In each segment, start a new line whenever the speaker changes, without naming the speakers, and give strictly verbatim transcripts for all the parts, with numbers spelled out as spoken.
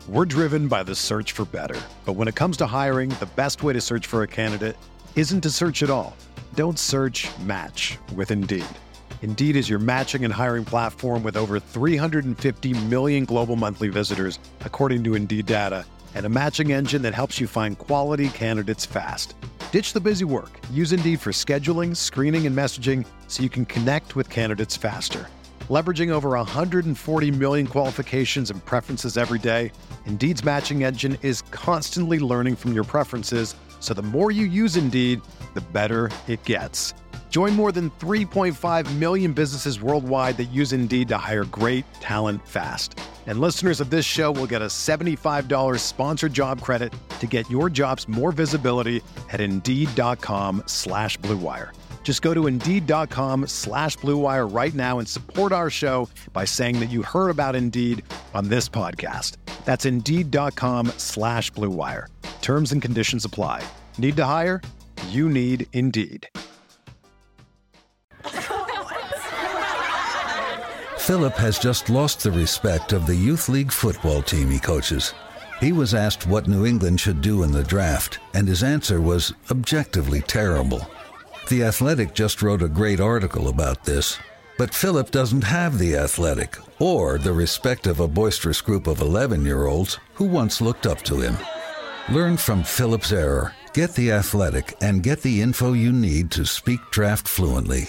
We're driven by the search for better. But when it comes to hiring, the best way to search for a candidate isn't to search at all. Don't search, match with Indeed. Indeed is your matching and hiring platform with over three hundred fifty million global monthly visitors, according to Indeed data, and a matching engine that helps you find quality candidates fast. Ditch the busy work. Use Indeed for scheduling, screening, and messaging so you can connect with candidates faster. Leveraging over one hundred forty million qualifications and preferences every day, Indeed's matching engine is constantly learning from your preferences, so the more you use Indeed, the better it gets. Join more than three point five million businesses worldwide that use Indeed to hire great talent fast. And listeners of this show will get a seventy-five dollars sponsored job credit to get your jobs more visibility at Indeed.com slash Blue Wire. Just go to Indeed.com slash Blue Wire right now and support our show by saying that you heard about Indeed on this podcast. That's Indeed.com slash Blue Wire. Terms and conditions apply. Need to hire? You need Indeed.
Philip has just lost the respect of the youth league football team he coaches. He was asked what New England should do in the draft, and his answer was objectively terrible. The Athletic just wrote a great article about this, but Philip doesn't have The Athletic or the respect of a boisterous group of eleven-year-olds who once looked up to him. Learn from Philip's error. Get The Athletic and get the info you need to speak draft fluently.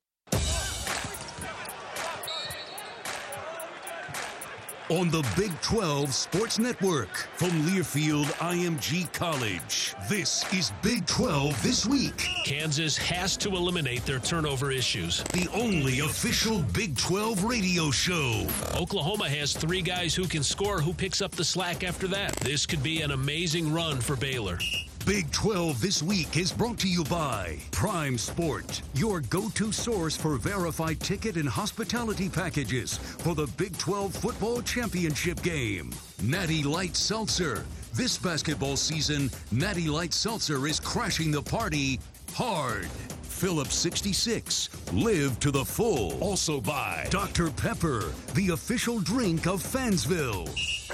On the Big twelve Sports Network from Learfield I M G College, this is Big twelve This Week.
Kansas has to eliminate their turnover issues.
The only official Big twelve radio show.
Oklahoma has three guys who can score. Who picks up the slack after that? This could be an amazing run for Baylor.
Big twelve This Week is brought to you by Prime Sport, your go-to source for verified ticket and hospitality packages for the Big twelve Football Championship game. Natty Light Seltzer. This basketball season, Natty Light Seltzer is crashing the party hard. Phillips sixty-six. Live to the full. Also by Doctor Pepper, the official drink of Fansville.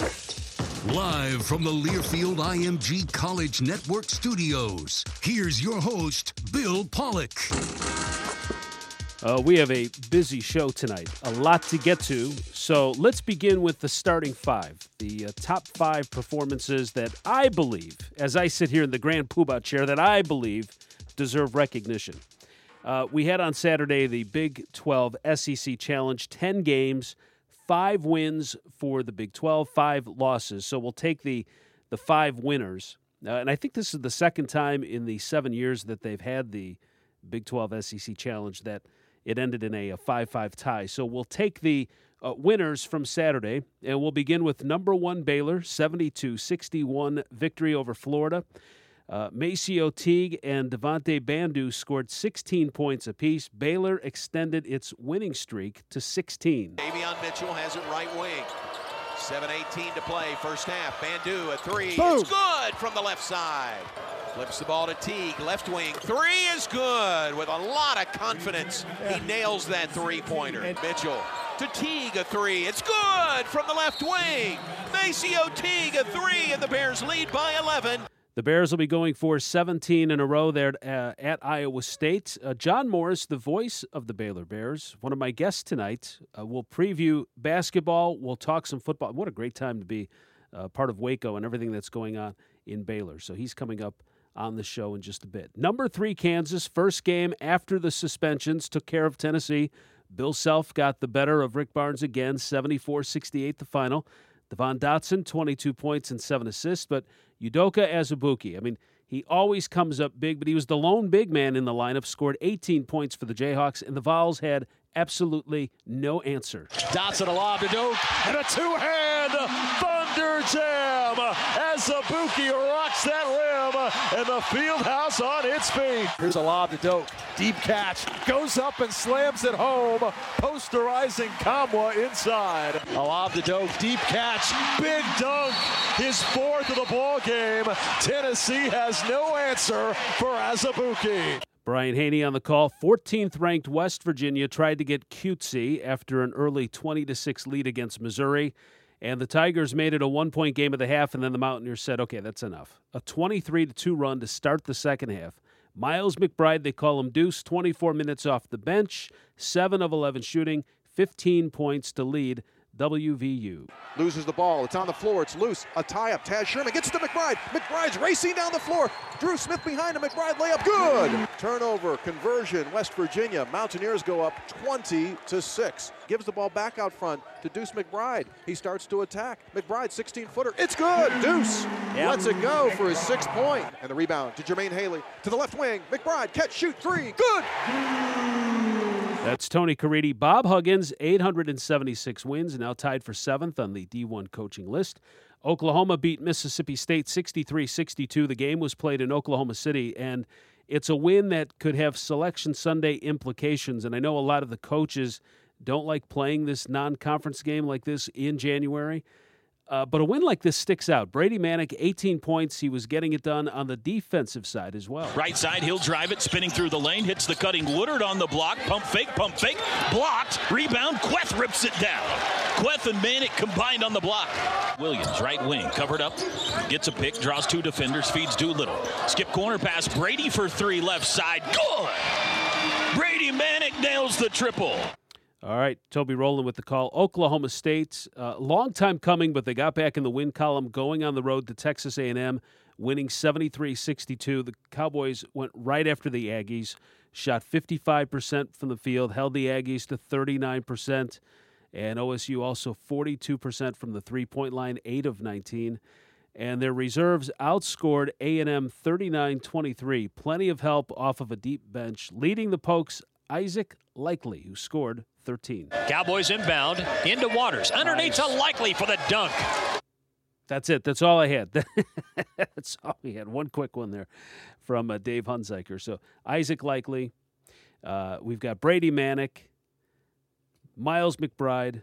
Live from the Learfield I M G College Network studios, here's your host, Bill Pollock.
Uh, we have a busy show tonight, a lot to get to, so let's begin with the starting five, the uh, top five performances that I believe, as I sit here in the Grand Poobah chair, that I believe deserve recognition. Uh, we had on Saturday the Big twelve S E C Challenge, ten games, five wins for the Big twelve, five losses. So we'll take the the five winners. Uh, and I think this is the second time in the seven years that they've had the Big twelve S E C Challenge that it ended in a five five tie. So we'll take the uh, winners from Saturday, and we'll begin with number one Baylor, seventy-two sixty-one victory over Florida. Uh, MaCio Teague and Devontae Bandu scored sixteen points apiece. Baylor extended its winning streak to sixteen.
Davion Mitchell has it right wing. seven eighteen to play, first half. Bandu, a three.
Boom.
It's good from the left side. Flips the ball to Teague, left wing. Three is good with a lot of confidence. He nails that three-pointer. Mitchell to Teague, a three. It's good from the left wing. MaCio Teague, a three, and the Bears lead by eleven.
The Bears will be going for seventeen in a row there uh, at Iowa State. Uh, John Morris, the voice of the Baylor Bears, one of my guests tonight. Uh, we'll preview basketball. We'll talk some football. What a great time to be uh, part of Waco and everything that's going on in Baylor. So he's coming up on the show in just a bit. Number three, Kansas, first game after the suspensions, took care of Tennessee. Bill Self got the better of Rick Barnes again, seventy-four sixty-eight the final. Devon Dotson, twenty-two points and seven assists, but Udoka Azubuike, I mean, he always comes up big, but he was the lone big man in the lineup, scored eighteen points for the Jayhawks, and the Vols had absolutely no answer.
Dotson a lob to Doak, and a two-hand thunder jam. Azubuike rocks that rim, and the field house on its feet. Here's a lob to Doak, deep catch, goes up and slams it home, posterizing Kamwa inside. A lob to Doak, deep catch, big dunk, his fourth of the ball game. Tennessee has no answer for Azubuike.
Brian Haney on the call. fourteenth ranked West Virginia tried to get cutesy after an early twenty to six lead against Missouri, And the Tigers made it a one-point game of the half, and then the Mountaineers said, okay, that's enough. A twenty-three to two run to start the second half. Miles McBride, they call him Deuce, twenty-four minutes off the bench, seven of eleven shooting, fifteen points to lead W V U.
Loses the ball. It's on the floor. It's loose. A tie-up. Taz Sherman gets it to McBride. McBride's racing down the floor. Drew Smith behind him. McBride layup. Good. Turnover. Conversion. West Virginia. Mountaineers go up twenty to six. Gives the ball back out front to Deuce McBride. He starts to attack. McBride, sixteen-footer. It's good. Deuce yep. lets it go for his sixth point. And the rebound to Jermaine Haley. To the left wing. McBride. Catch, shoot, three. Good.
That's Tony Caridi. Bob Huggins, eight hundred seventy-six wins, now tied for seventh on the D one coaching list. Oklahoma beat Mississippi State sixty-three sixty-two. The game was played in Oklahoma City, and it's a win that could have Selection Sunday implications. And I know a lot of the coaches don't like playing this non-conference game like this in January. Uh, but a win like this sticks out. Brady Manick, eighteen points. He was getting it done on the defensive side as well.
Right side, he'll drive it, spinning through the lane, hits the cutting Woodard on the block. Pump fake, pump fake, blocked. Rebound, Queth rips it down. Queth and Manick combined on the block. Williams, right wing, covered up, gets a pick, draws two defenders, feeds Doolittle. Skip corner pass, Brady for three, left side. Good! Brady Manick nails the triple.
All right, Toby Rowland with the call. Oklahoma State, uh, long time coming, but they got back in the win column, going on the road to Texas A and M, winning seventy-three sixty-two. The Cowboys went right after the Aggies, shot fifty-five percent from the field, held the Aggies to thirty-nine percent, and O S U also forty-two percent from the three-point line, eight of nineteen. And their reserves outscored A and M thirty-nine twenty-three. Plenty of help off of a deep bench, leading the Pokes, Isaac Likely, who scored thirteen.
Cowboys inbound into Waters. Underneath to Likely for the dunk.
That's it. That's all I had. That's all we had. One quick one there from uh, Dave Hunziker. So Isaac Likely. Uh, we've got Brady Manick, Miles McBride,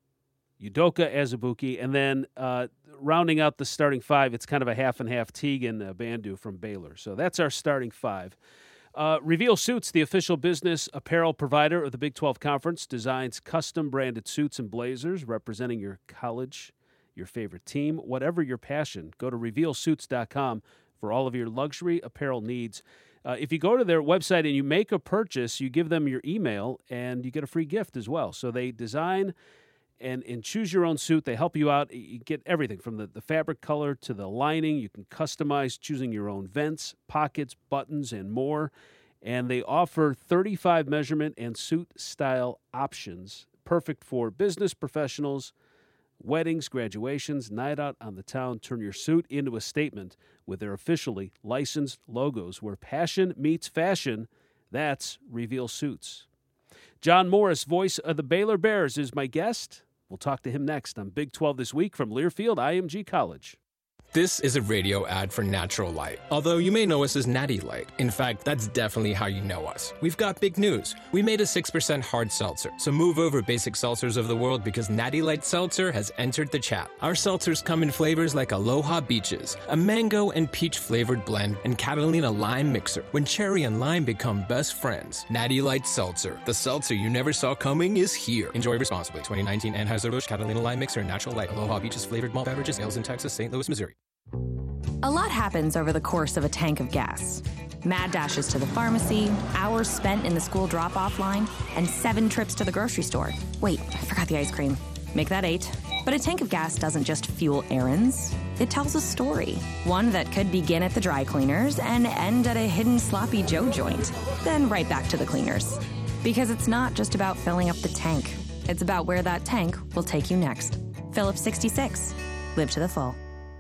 Udoka Azubuike, and then uh, rounding out the starting five, it's kind of a half and half, Teagan uh, Bandu from Baylor. So that's our starting five. Uh, Reveal Suits, the official business apparel provider of the Big twelve Conference, designs custom-branded suits and blazers representing your college, your favorite team, whatever your passion. Go to reveal suits dot com for all of your luxury apparel needs. Uh, if you go to their website and you make a purchase, you give them your email, and you get a free gift as well. So they design and, and choose your own suit. They help you out. You get everything from the, the fabric color to the lining. You can customize choosing your own vents, pockets, buttons, and more. And they offer thirty-five measurement and suit style options, perfect for business professionals, weddings, graduations, night out on the town. Turn your suit into a statement with their officially licensed logos. Where passion meets fashion, that's Reveal Suits. John Morris, voice of the Baylor Bears, is my guest. We'll talk to him next on Big twelve This Week from Learfield I M G College.
This is a radio ad for Natural Light. Although you may know us as Natty Light. In fact, that's definitely how you know us. We've got big news. We made a six percent hard seltzer. So move over, basic seltzers of the world, because Natty Light Seltzer has entered the chat. Our seltzers come in flavors like Aloha Beaches, a mango and peach flavored blend, and Catalina Lime Mixer, when cherry and lime become best friends. Natty Light Seltzer. The seltzer you never saw coming is here. Enjoy responsibly. twenty nineteen Anheuser-Busch Catalina Lime Mixer and Natural Light Aloha Beaches flavored malt beverages. Ales in Texas, Saint Louis, Missouri.
A lot happens over the course of a tank of gas. Mad dashes to the pharmacy, hours spent in the school drop-off line, and seven trips to the grocery store. Wait, I forgot the ice cream. Make that eight. But a tank of gas doesn't just fuel errands. It tells a story. One that could begin at the dry cleaners and end at a hidden Sloppy Joe joint. Then right back to the cleaners. Because it's not just about filling up the tank. It's about where that tank will take you next. Phillips sixty-six. Live to the full.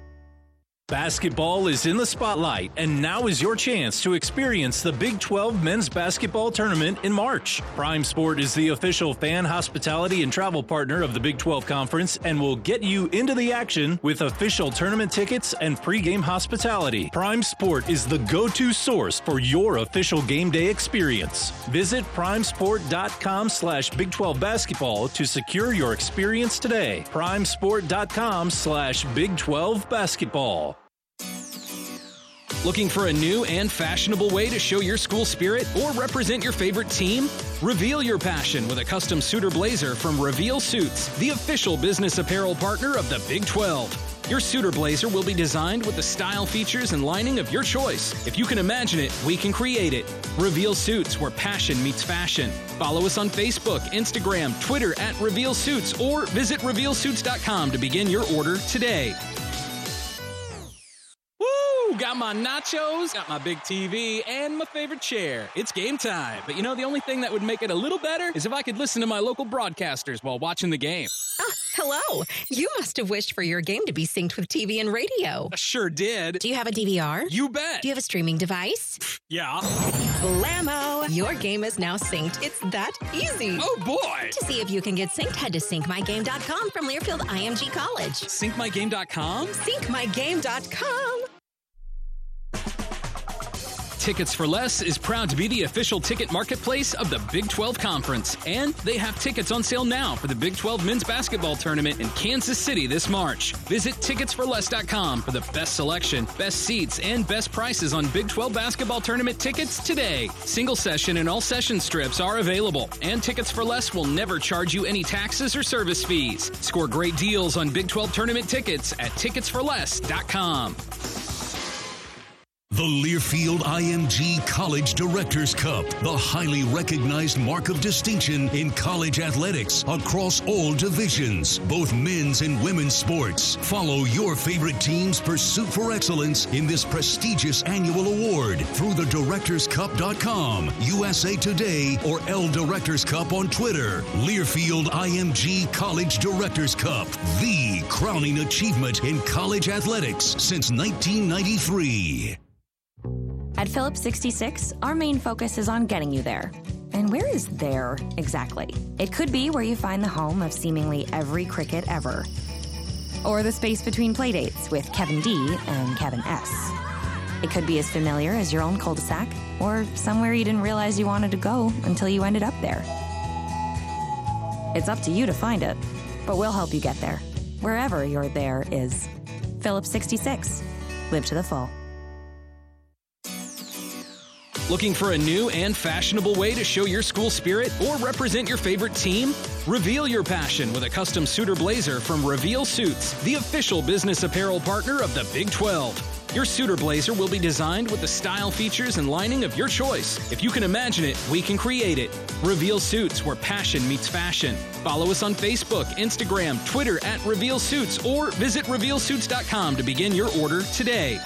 Basketball is in the spotlight, and now is your chance to experience the Big twelve Men's Basketball Tournament in March. Prime Sport is the official fan, hospitality, and travel partner of the Big twelve Conference and will get you into the action with official tournament tickets and pregame hospitality. Prime Sport is the go-to source for your official game day experience. Visit primesport.com slash Big 12 basketball to secure your experience today. primesport.com slash Big 12 basketball.
Looking for a new and fashionable way to show your school spirit or represent your favorite team? Reveal your passion with a custom suit or blazer from Reveal Suits, the official business apparel partner of the Big twelve. Your suit or blazer will be designed with the style, features, and lining of your choice. If you can imagine it, we can create it. Reveal Suits, where passion meets fashion. Follow us on Facebook, Instagram, Twitter at Reveal Suits, or visit reveal suits dot com to begin your order today. Woo! Got my nachos, got my big T V, and my favorite chair. It's game time. But you know, the only thing that would make it a little better is if I could listen to my local broadcasters while watching the game.
Ah, hello. You must have wished for your game to be synced with T V and radio.
I sure did.
Do you have a D V R?
You bet.
Do you have a streaming device?
Yeah.
Blammo! Your game is now synced. It's that easy.
Oh, boy.
To see if you can get synced, head to sync my game dot com from Learfield I M G College.
sync my game dot com?
sync my game dot com.
Tickets for Less is proud to be the official ticket marketplace of the Big twelve Conference. And they have tickets on sale now for the Big twelve Men's Basketball Tournament in Kansas City this March. Visit tickets for less dot com for the best selection, best seats, and best prices on Big twelve Basketball Tournament tickets today. Single session and all session strips are available. And Tickets for Less will never charge you any taxes or service fees. Score great deals on Big twelve Tournament tickets at tickets for less dot com.
The Learfield I M G College Directors Cup, the highly recognized mark of distinction in college athletics across all divisions, both men's and women's sports. Follow your favorite team's pursuit for excellence in this prestigious annual award through the directors cup dot com, U S A Today, or L Directors Cup on Twitter. Learfield I M G College Directors Cup, the crowning achievement in college athletics since nineteen ninety-three.
At Phillips sixty-six, our main focus is on getting you there. And where is there exactly? It could be where you find the home of seemingly every cricket ever. Or the space between playdates with Kevin D and Kevin S. It could be as familiar as your own cul-de-sac, or somewhere you didn't realize you wanted to go until you ended up there. It's up to you to find it, but we'll help you get there. Wherever your there is. Phillips sixty-six. Live to the full.
Looking for a new and fashionable way to show your school spirit or represent your favorite team? Reveal your passion with a custom suit or blazer from Reveal Suits, the official business apparel partner of the Big twelve. Your suit or blazer will be designed with the style, features, and lining of your choice. If you can imagine it, we can create it. Reveal Suits, where passion meets fashion. Follow us on Facebook, Instagram, Twitter at Reveal Suits, or visit reveal suits dot com to begin your order today.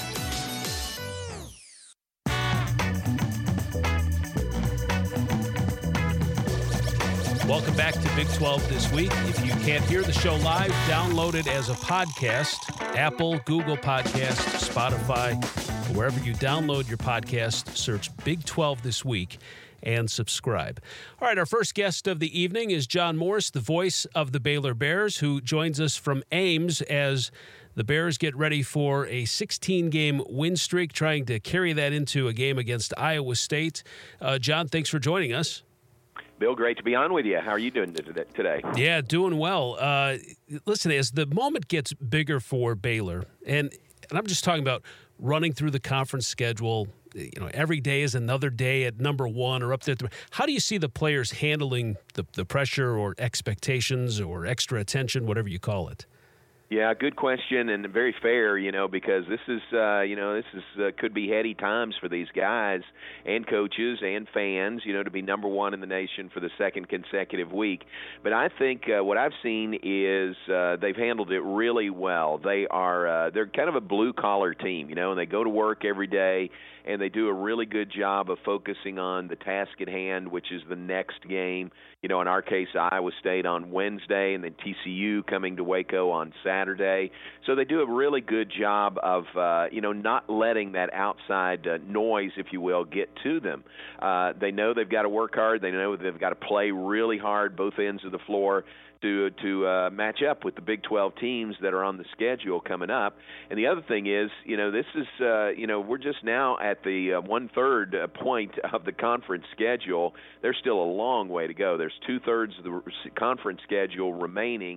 Welcome back to Big twelve This Week. If you can't hear the show live, download it as a podcast. Apple, Google Podcast, Spotify, wherever you download your podcast, search Big twelve This Week and subscribe. All right, our first guest of the evening is John Morris, the voice of the Baylor Bears, who joins us from Ames as the Bears get ready for a sixteen-game win streak, trying to carry that into a game against Iowa State. Uh, John, thanks for joining us.
Bill, great to be on with you. How are you doing today?
Yeah, doing well. Uh, listen, as the moment gets bigger for Baylor, and, and I'm just talking about running through the conference schedule, you know, every day is another day at number one or up there. How do you see the players handling the, the pressure or expectations or extra attention, whatever you call it?
Yeah, good question and very fair, you know, because this is, uh, you know, this is uh, could be heady times for these guys and coaches and fans, you know, to be number one in the nation for the second consecutive week. But I think uh, what I've seen is uh, they've handled it really well. They are, uh, they're kind of a blue-collar team, you know, and they go to work every day, and they do a really good job of focusing on the task at hand, which is the next game. You know, in our case, Iowa State on Wednesday, and then T C U coming to Waco on Saturday. So they do a really good job of, uh, you know, not letting that outside uh, noise, if you will, get to them. Uh, they know they've got to work hard. They know they've got to play really hard, both ends of the floor, to to uh, match up with the Big twelve teams that are on the schedule coming up. And the other thing is, you know, this is, uh, you know, we're just now at the uh, one-third uh, point of the conference schedule. There's still a long way to go. There's two-thirds of the conference schedule remaining,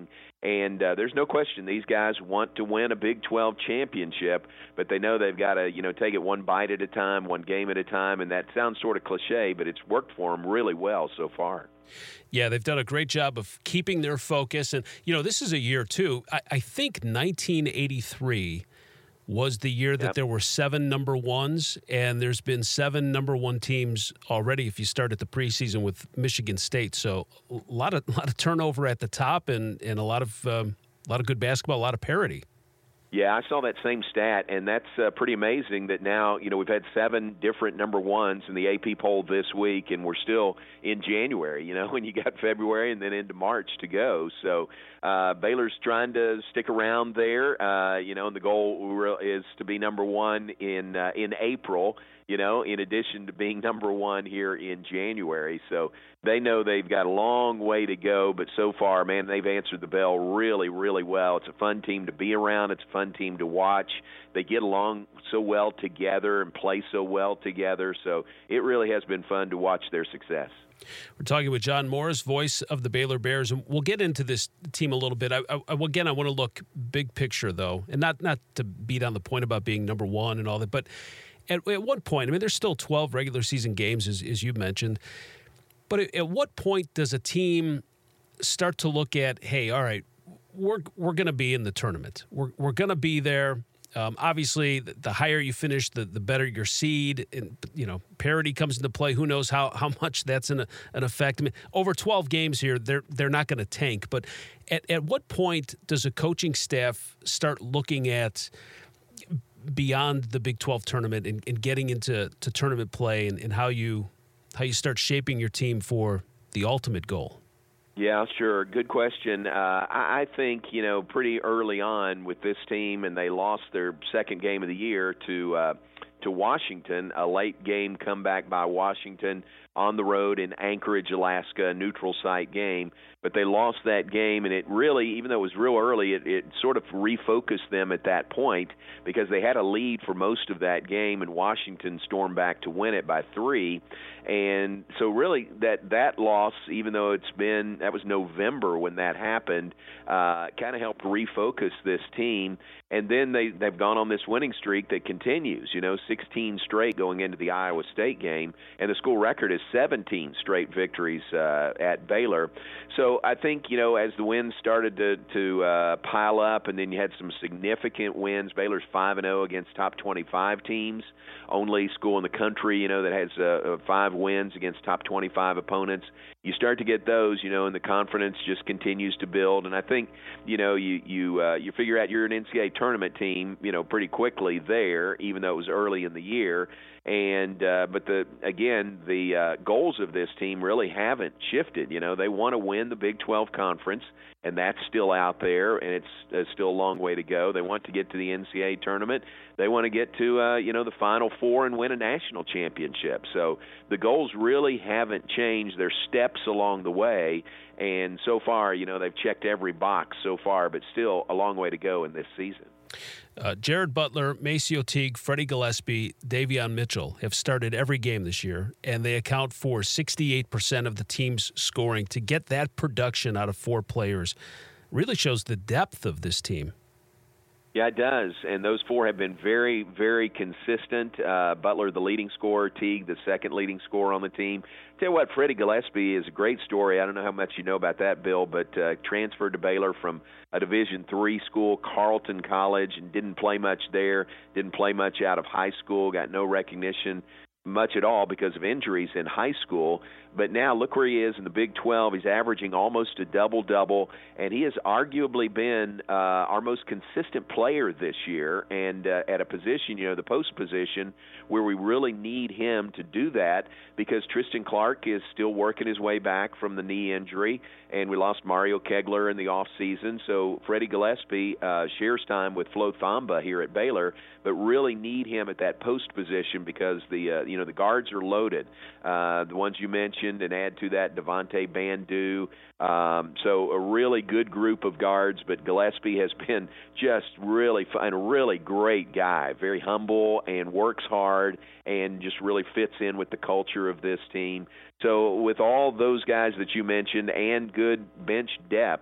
And uh, there's no question these guys want to win a Big twelve championship, but they know they've got to, you know, take it one bite at a time, one game at a time, and that sounds sort of cliche, but it's worked for them really well so far.
Yeah, they've done a great job of keeping their focus. And, you know, this is a year, too. I, I think nineteen eighty-three was the year that yep. there were seven number ones, and there's been seven number one teams already if you start at the preseason with Michigan State. So a lot of a lot of turnover at the top and, and a lot of um, a lot of good basketball, a lot of parity.
Yeah, I saw that same stat, and that's uh, pretty amazing that now, you know, we've had seven different number ones in the A P poll this week, and we're still in January, you know, when you got February and then into March to go. So uh, Baylor's trying to stick around there, uh, you know, and the goal is to be number one in uh, in April, you know, in addition to being number one here in January. So they know they've got a long way to go, but so far, man, they've answered the bell really, really well. It's a fun team to be around. It's a fun team to watch. They get along so well together and play so well together. So it really has been fun to watch their success.
We're talking with John Morris, voice of the Baylor Bears, and we'll get into this team a little bit. I, I, again, I want to look big picture, though, and not, not to beat on the point about being number one and all that, but At, at what point, I mean, there's still twelve regular season games, as, as you mentioned, but at, at what point does a team start to look at, hey, all right, we're we're going to be in the tournament. We're we're going to be there. Um, obviously, the, the higher you finish, the, the better your seed. And, you know, parity comes into play. Who knows how, how much that's an, an effect. I mean, over twelve games here, they're they're not going to tank. But at, at what point does a coaching staff start looking at beyond the Big twelve tournament and, and getting into to tournament play and, and how you how you start shaping your team for the ultimate goal?
Yeah, sure. Good question. Uh, I, I think, you know, pretty early on with this team, and they lost their second game of the year to uh, to Washington, a late game comeback by Washington on the road in Anchorage, Alaska, a neutral site game. But they lost that game, and it really, even though it was real early, it, it sort of refocused them at that point because they had a lead for most of that game, and Washington stormed back to win it by three. And so really that, that loss, even though it's been, that was November when that happened, uh, kind of helped refocus this team. And then they, they've gone on this winning streak that continues, you know, sixteen straight going into the Iowa State game, and the school record is seventeen straight victories uh, at Baylor. So I think, you know, as the wins started to, to uh, pile up, and then you had some significant wins, Baylor's five and oh against top twenty-five teams, only school in the country, you know, that has uh, five wins against top twenty-five opponents. You start to get those, you know, and the confidence just continues to build. And I think, you know, you you uh, you figure out you're an N C double A tournament team, you know, pretty quickly there, even though it was early in the year. And uh, but the again, the uh, goals of this team really haven't shifted. You know, they want to win the Big twelve conference, and that's still out there, and it's, it's still a long way to go. They want to get to the N C double A tournament. They want to get to uh, you know the Final Four and win a national championship. So the goals really haven't changed. They're steps along the way, and so far, you know, they've checked every box so far, but still a long way to go in this season.
Uh, Jared Butler, MaCio Teague, Freddie Gillespie, Davion Mitchell have started every game this year, and they account for sixty-eight percent of the team's scoring. To get that production out of four players really shows the depth of this team.
Yeah, it does, and those four have been very, very consistent. Uh, Butler, the leading scorer, Teague, the second leading scorer on the team. Tell you what, Freddie Gillespie is a great story. I don't know how much you know about that, Bill, but uh, transferred to Baylor from a Division three school, Carleton College, and didn't play much there, didn't play much out of high school, got no recognition much at all because of injuries in high school. But now look where he is in the Big twelve. He's averaging almost a double-double, and he has arguably been uh, our most consistent player this year, and uh, at a position, you know, the post position, where we really need him to do that because Tristan Clark is still working his way back from the knee injury, and we lost Mario Kegler in the offseason. So Freddie Gillespie uh, shares time with Flo Thamba here at Baylor, but really need him at that post position because the uh, you know the guards are loaded. Uh, the ones you mentioned, and add to that Devontae Bandu. Um, so a really good group of guards, but Gillespie has been just really fun, a really great guy, very humble and works hard and just really fits in with the culture of this team. So with all those guys that you mentioned and good bench depth,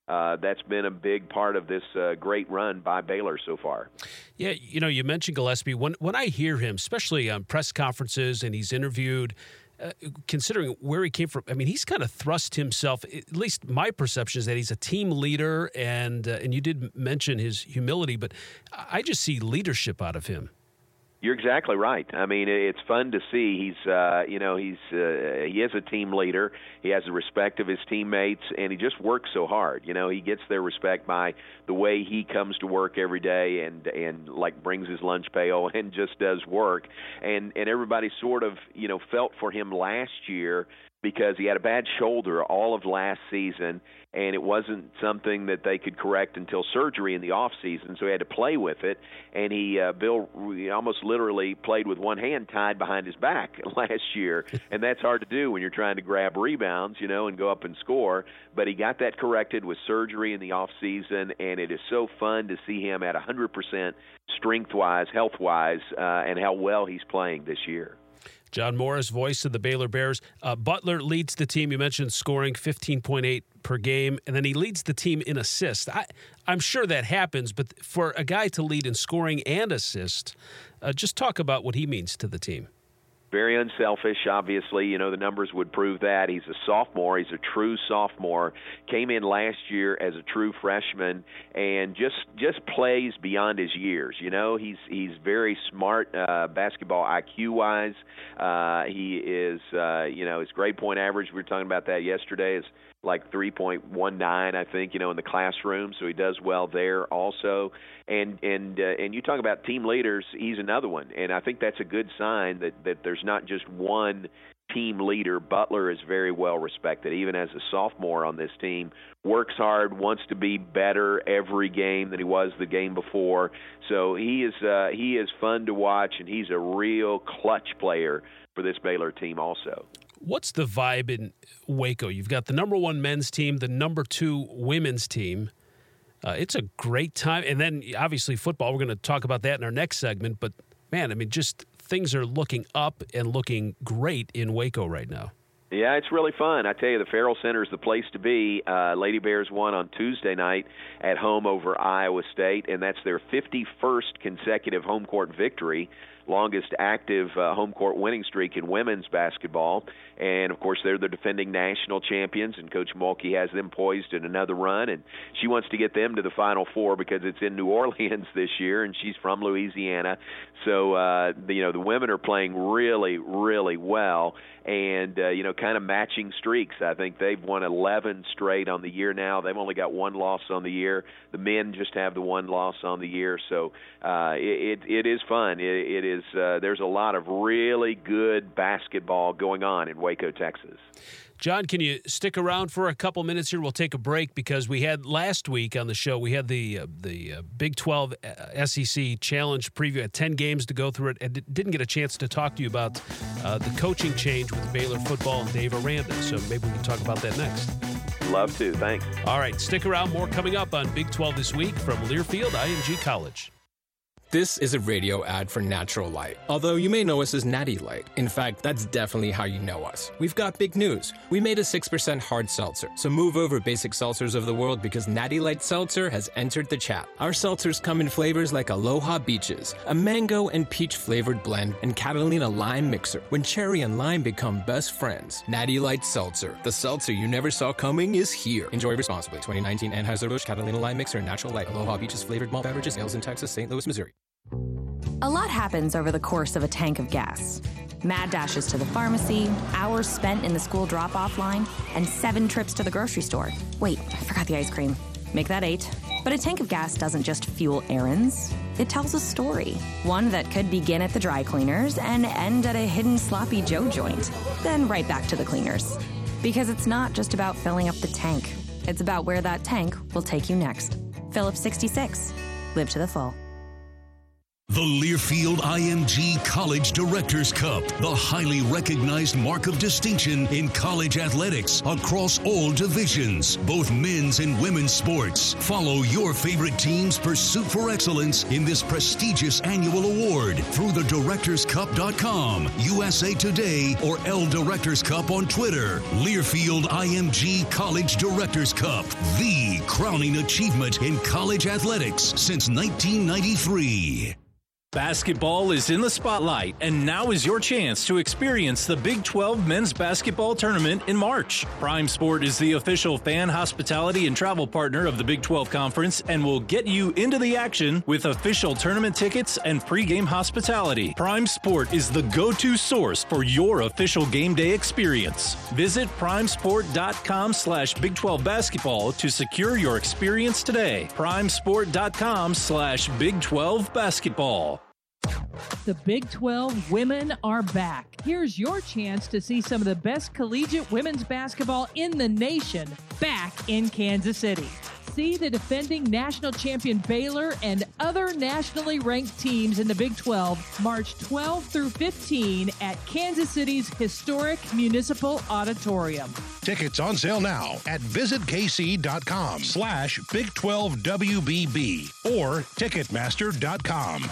uh, that's been a big part of this uh, great run by Baylor so far.
Yeah, you know, you mentioned Gillespie. When when I hear him, especially on press conferences and he's interviewed, uh, considering where he came from, I mean, he's kind of thrust himself, at least my perception is that he's a team leader, and, uh, and you did mention his humility, but I just see leadership out of him.
You're exactly right. I mean, it's fun to see. He's, uh, you know, he's uh, he is a team leader. He has the respect of his teammates, and he just works so hard. You know, he gets their respect by the way he comes to work every day and and like brings his lunch pail and just does work. And and everybody sort of, you know, felt for him last year because he had a bad shoulder all of last season, and it wasn't something that they could correct until surgery in the off season, so he had to play with it. And he, uh, Bill, he almost literally played with one hand tied behind his back last year, and that's hard to do when you're trying to grab rebounds, you know, and go up and score. But he got that corrected with surgery in the off season, and it is so fun to see him at one hundred percent strength-wise, health-wise, uh, and how well he's playing this year.
John Morris, voice of the Baylor Bears. Uh, Butler leads the team. You mentioned scoring fifteen point eight per game, and then he leads the team in assists. I, I'm sure that happens, but for a guy to lead in scoring and assist, uh, just talk about what he means to the team.
Very unselfish, obviously. You know, the numbers would prove that. He's a sophomore. He's a true sophomore. Came in last year as a true freshman and just just plays beyond his years. You know, he's he's very smart uh, basketball I Q-wise. Uh, he is, uh, you know, his grade point average, we were talking about that yesterday, is like three point one nine, I think, you know, in the classroom. So he does well there also. And and uh, and you talk about team leaders, he's another one. And I think that's a good sign that, that there's not just one team leader. Butler is very well respected, even as a sophomore on this team. Works hard, wants to be better every game than he was the game before. So he is uh, he is fun to watch, and he's a real clutch player for this Baylor team also.
What's the vibe in Waco? You've got the number one men's team, the number two women's team. Uh, it's a great time. And then, obviously, football. We're going to talk about that in our next segment. But, man, I mean, just things are looking up and looking great in Waco right now.
Yeah, it's really fun. I tell you, the Farrell Center is the place to be. Uh, Lady Bears won on Tuesday night at home over Iowa State, and that's their fifty-first consecutive home court victory, longest active uh, home court winning streak in women's basketball. And, of course, they're the defending national champions, and Coach Mulkey has them poised in another run. And she wants to get them to the Final Four because it's in New Orleans this year, and she's from Louisiana. So, uh, the, you know, the women are playing really, really well and, uh, you know, kind of matching streaks. I think they've won eleven straight on the year now. They've only got one loss on the year. The men just have the one loss on the year. So uh, it, it, it is fun. It, it is. Uh, there's a lot of really good basketball going on in Waco, Texas.
John, can you stick around for a couple minutes here? We'll take a break because we had last week on the show, we had the uh, the uh, Big twelve S E C Challenge preview. Had ten games to go through it, and didn't get a chance to talk to you about uh, the coaching change with Baylor football and Dave Aranda. So maybe we can talk about that next.
Love to. Thanks.
All right. Stick around. More coming up on Big twelve This Week from Learfield I M G College.
This is a radio ad for Natural Light. Although you may know us as Natty Light. In fact, that's definitely how you know us. We've got big news. We made a six percent hard seltzer. So move over, basic seltzers of the world, because Natty Light Seltzer has entered the chat. Our seltzers come in flavors like Aloha Beaches, a mango and peach flavored blend, and Catalina Lime Mixer. When cherry and lime become best friends. Natty Light Seltzer. The seltzer you never saw coming is here. Enjoy responsibly. twenty nineteen Anheuser-Busch Catalina Lime Mixer and Natural Light Aloha Beaches flavored malt beverages. Ales in Texas, Saint Louis, Missouri.
A lot happens over the course of a tank of gas. Mad dashes to the pharmacy, hours spent in the school drop-off line, and seven trips to the grocery store. Wait, I forgot the ice cream. Make that eight. But a tank of gas doesn't just fuel errands. It tells a story. One that could begin at the dry cleaners and end at a hidden Sloppy Joe joint. Then right back to the cleaners. Because it's not just about filling up the tank. It's about where that tank will take you next. Phillips sixty-six. Live to the full.
The Learfield I M G College Directors Cup, the highly recognized mark of distinction in college athletics across all divisions, both men's and women's sports. Follow your favorite team's pursuit for excellence in this prestigious annual award through the directors cup dot com, U S A Today, or L Directors Cup on Twitter. Learfield I M G College Directors Cup, the crowning achievement in college athletics since nineteen ninety-three.
Basketball is in the spotlight, and now is your chance to experience the Big twelve Men's Basketball Tournament in March. Prime Sport is the official fan, hospitality, and travel partner of the Big twelve Conference and will get you into the action with official tournament tickets and pregame hospitality. Prime Sport is the go-to source for your official game day experience. Visit primesport.com slash Big 12 basketball to secure your experience today. primesport.com slash Big 12 basketball.
The Big twelve women are back. Here's your chance to see some of the best collegiate women's basketball in the nation back in Kansas City. See the defending national champion Baylor and other nationally ranked teams in the Big twelve March twelfth through fifteenth at Kansas City's historic Municipal Auditorium.
Tickets on sale now at visitkc.com slash Big 12 WBB or Ticketmaster dot com.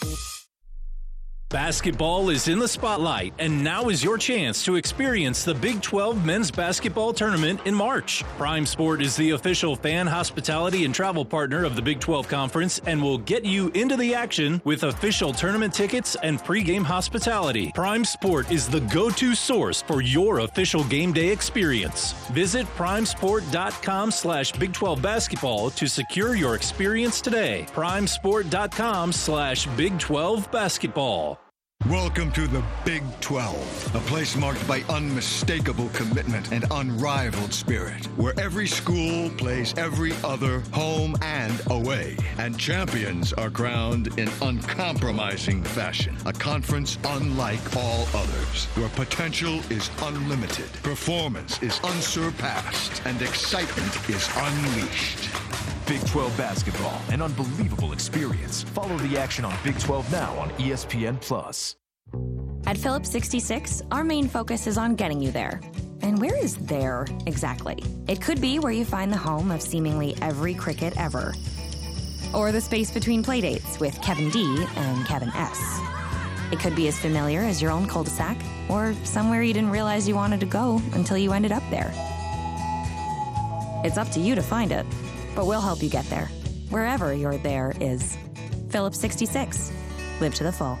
Basketball is in the spotlight, and now is your chance to experience the Big twelve Men's Basketball Tournament in March. Prime Sport is the official fan, hospitality, and travel partner of the Big twelve Conference and will get you into the action with official tournament tickets and pregame hospitality. Prime Sport is the go-to source for your official game day experience. Visit primesport.com slash Big 12 basketball to secure your experience today. primesport.com slash Big 12 basketball.
Welcome to the Big twelve, a place marked by unmistakable commitment and unrivaled spirit, where every school plays every other home and away, and champions are crowned in uncompromising fashion. A conference unlike all others, where potential is unlimited, performance is unsurpassed, and excitement is unleashed.
Big twelve basketball, an unbelievable experience. Follow the action on Big twelve now on E S P N plus.
At Phillips sixty-six, our main focus is on getting you there. And where is there exactly? It could be where you find the home of seemingly every cricket ever. Or the space between playdates with Kevin D and Kevin S. It could be as familiar as your own cul-de-sac, or somewhere you didn't realize you wanted to go until you ended up there. It's up to you to find it, but we'll help you get there. Wherever your there is. Phillips sixty-six. Live to the full.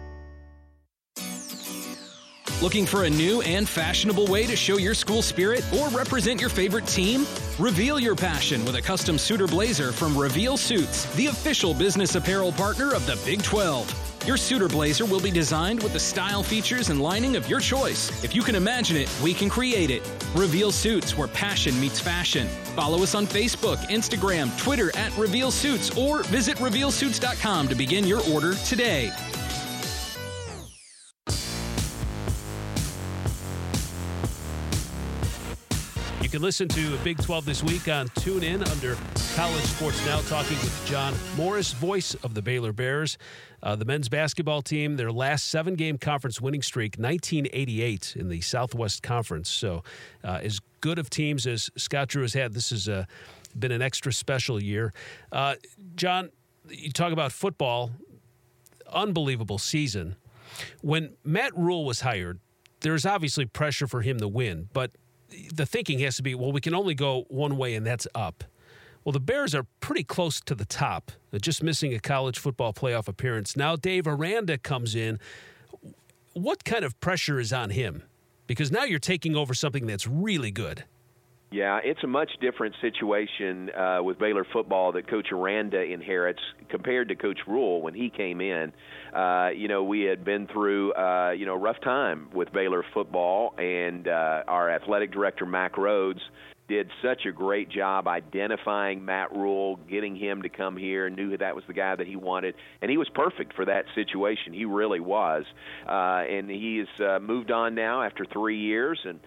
Looking for a new and fashionable way to show your school spirit or represent your favorite team? Reveal your passion with a custom suit or blazer from Reveal Suits, the official business apparel partner of the Big twelve. Your suit or blazer will be designed with the style, features, and lining of your choice. If you can imagine it, we can create it. Reveal Suits, where passion meets fashion. Follow us on Facebook, Instagram, Twitter at Reveal Suits, or visit reveal suits dot com to begin your order today.
You can listen to Big twelve this week on TuneIn under College Sports Now, talking with John Morris, voice of the Baylor Bears. Uh, the men's basketball team, their last seven-game conference winning streak, nineteen eighty-eight in the Southwest Conference. So uh, as good of teams as Scott Drew has had, this has uh, been an extra special year. Uh, John, you talk about football, unbelievable season. When Matt Rule was hired, there's obviously pressure for him to win, but the thinking has to be, well, we can only go one way, and that's up. Well, the Bears are pretty close to the top, just missing a college football playoff appearance. Now Dave Aranda comes in. What kind of pressure is on him? Because now you're taking over something that's really good.
Yeah, it's a much different situation uh, with Baylor football that Coach Aranda inherits compared to Coach Rule when he came in. Uh, you know, we had been through, uh, you know, a rough time with Baylor football, and uh, our athletic director, Mack Rhodes, did such a great job identifying Matt Rhule, getting him to come here, knew that was the guy that he wanted, and he was perfect for that situation. He really was. Uh, and he's uh, moved on now after three years, and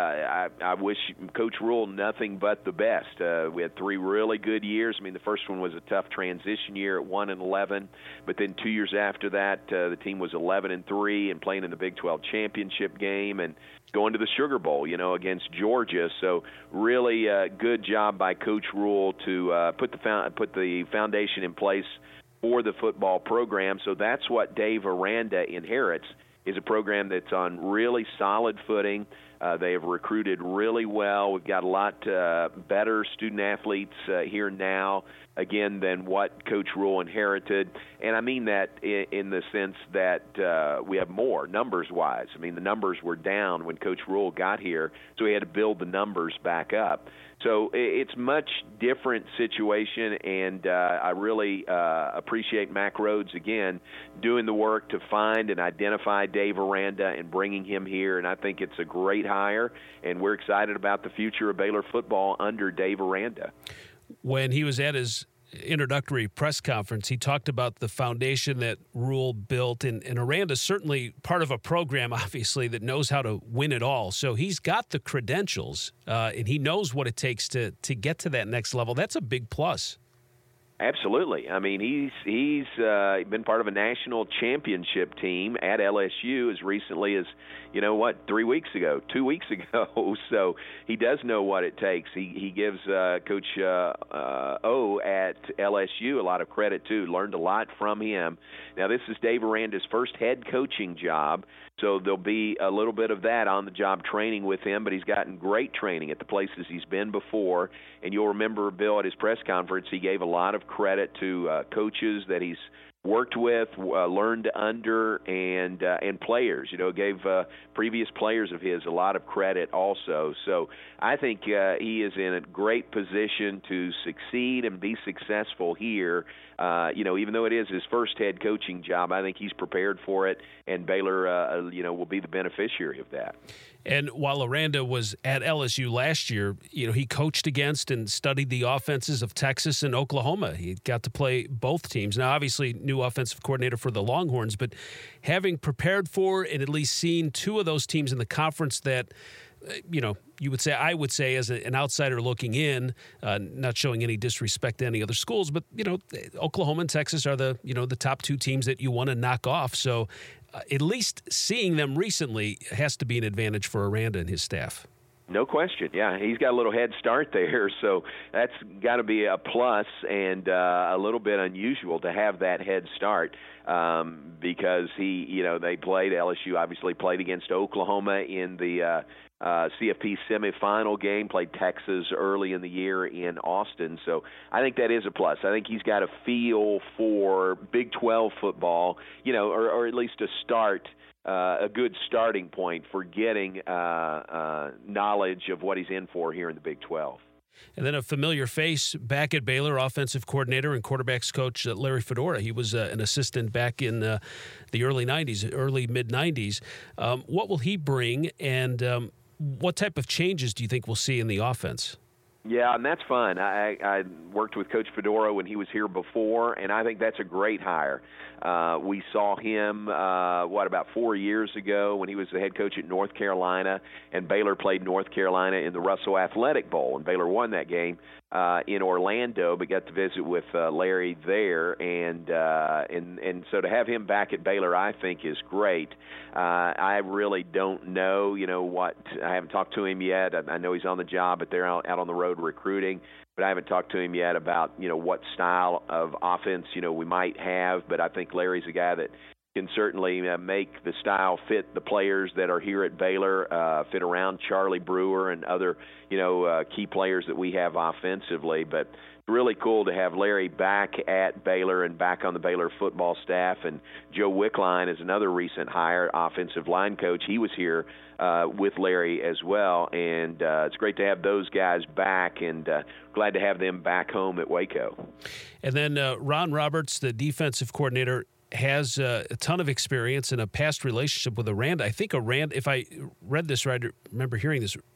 I, I, I wish Coach Rhule nothing but the best. Uh, we had three really good years. I mean, the first one was a tough transition year at one and eleven, but then two years after that, uh, the team was eleven and three and playing in the Big twelve championship game and going to the Sugar Bowl, you know, against Georgia. So really uh, good job by Coach Rhule to uh, put the found, put the foundation in place for the football program. So that's what Dave Aranda inherits, is a program that's on really solid footing. Uh, they have recruited really well. We've got a lot uh, better student-athletes uh, here now, again, than what Coach Rhule inherited. And I mean that in, in the sense that uh, we have more, numbers-wise. I mean, the numbers were down when Coach Rhule got here, so he had to build the numbers back up. So it's a much different situation, and uh, I really uh, appreciate Mack Rhoades, again, doing the work to find and identify Dave Aranda and bringing him here, and I think it's a great hire, and we're excited about the future of Baylor football under Dave Aranda.
When he was at his introductory press conference, he talked about the foundation that Rhule built, and, and Aranda's certainly part of a program, obviously, that knows how to win it all. So he's got the credentials, uh, and he knows what it takes to to get to that next level. That's a big plus.
Absolutely. I mean, he's he's uh, been part of a national championship team at L S U as recently as, you know what, three weeks ago, two weeks ago. So he does know what it takes. He he gives uh, Coach uh, uh, O at L S U a lot of credit, too. Learned a lot from him. Now, this is Dave Aranda's first head coaching job, so there'll be a little bit of that on-the-job training with him, but he's gotten great training at the places he's been before. And you'll remember, Bill, at his press conference, he gave a lot of credit to uh, coaches that he's worked with, uh, learned under, and uh, and players. You know, gave uh, previous players of his a lot of credit also. So I think uh, he is in a great position to succeed and be successful here. Uh, you know, even though it is his first head coaching job, I think he's prepared for it, and Baylor, uh, you know, will be the beneficiary of that.
And while Aranda was at L S U last year, you know, he coached against and studied the offenses of Texas and Oklahoma. He got to play both teams. Now, obviously, new offensive coordinator for the Longhorns, but having prepared for and at least seen two of those teams in the conference that, you know, you would say, I would say as a, an outsider looking in, uh, not showing any disrespect to any other schools, but, you know, Oklahoma and Texas are the, you know, the top two teams that you want to knock off. So uh, at least seeing them recently has to be an advantage for Aranda and his staff.
No question. Yeah, he's got a little head start there, so that's got to be a plus and uh, a little bit unusual to have that head start um, because he, you know, they played, L S U obviously played against Oklahoma in the uh, uh, C F P semifinal game, played Texas early in the year in Austin, so I think that is a plus. I think he's got a feel for Big twelve football, you know, or, or at least a start. Uh, a good starting point for getting uh, uh, knowledge of what he's in for here in the Big twelve.
And then a familiar face back at Baylor, offensive coordinator and quarterbacks coach uh, Larry Fedora. He was uh, an assistant back in uh, the early nineties, early mid-nineties. Um, what will he bring, and um, what type of changes do you think we'll see in the offense?
Yeah, and that's fun. I, I worked with Coach Fedora when he was here before, and I think that's a great hire. Uh, we saw him, uh, what, about four years ago when he was the head coach at North Carolina, and Baylor played North Carolina in the Russell Athletic Bowl, and Baylor won that game uh, in Orlando, but got to visit with uh, Larry there, and, uh, and and so to have him back at Baylor, I think, is great. Uh, I really don't know, you know, what – I haven't talked to him yet. I, I know he's on the job, but they're out, out on the road recruiting. But I haven't talked to him yet about, you know, what style of offense, you know, we might have. But I think Larry's a guy that can certainly uh, make the style fit the players that are here at Baylor, uh, fit around Charlie Brewer and other, you know, uh, key players that we have offensively. But it's really cool to have Larry back at Baylor and back on the Baylor football staff. And Joe Wickline is another recent hire, offensive line coach. He was here uh, with Larry as well. And uh, it's great to have those guys back, and uh, glad to have them back home at Waco.
And then uh, Ron Roberts, the defensive coordinator, has uh, a ton of experience in a past relationship with Aranda. I think Aranda, if I read this right, I remember hearing this,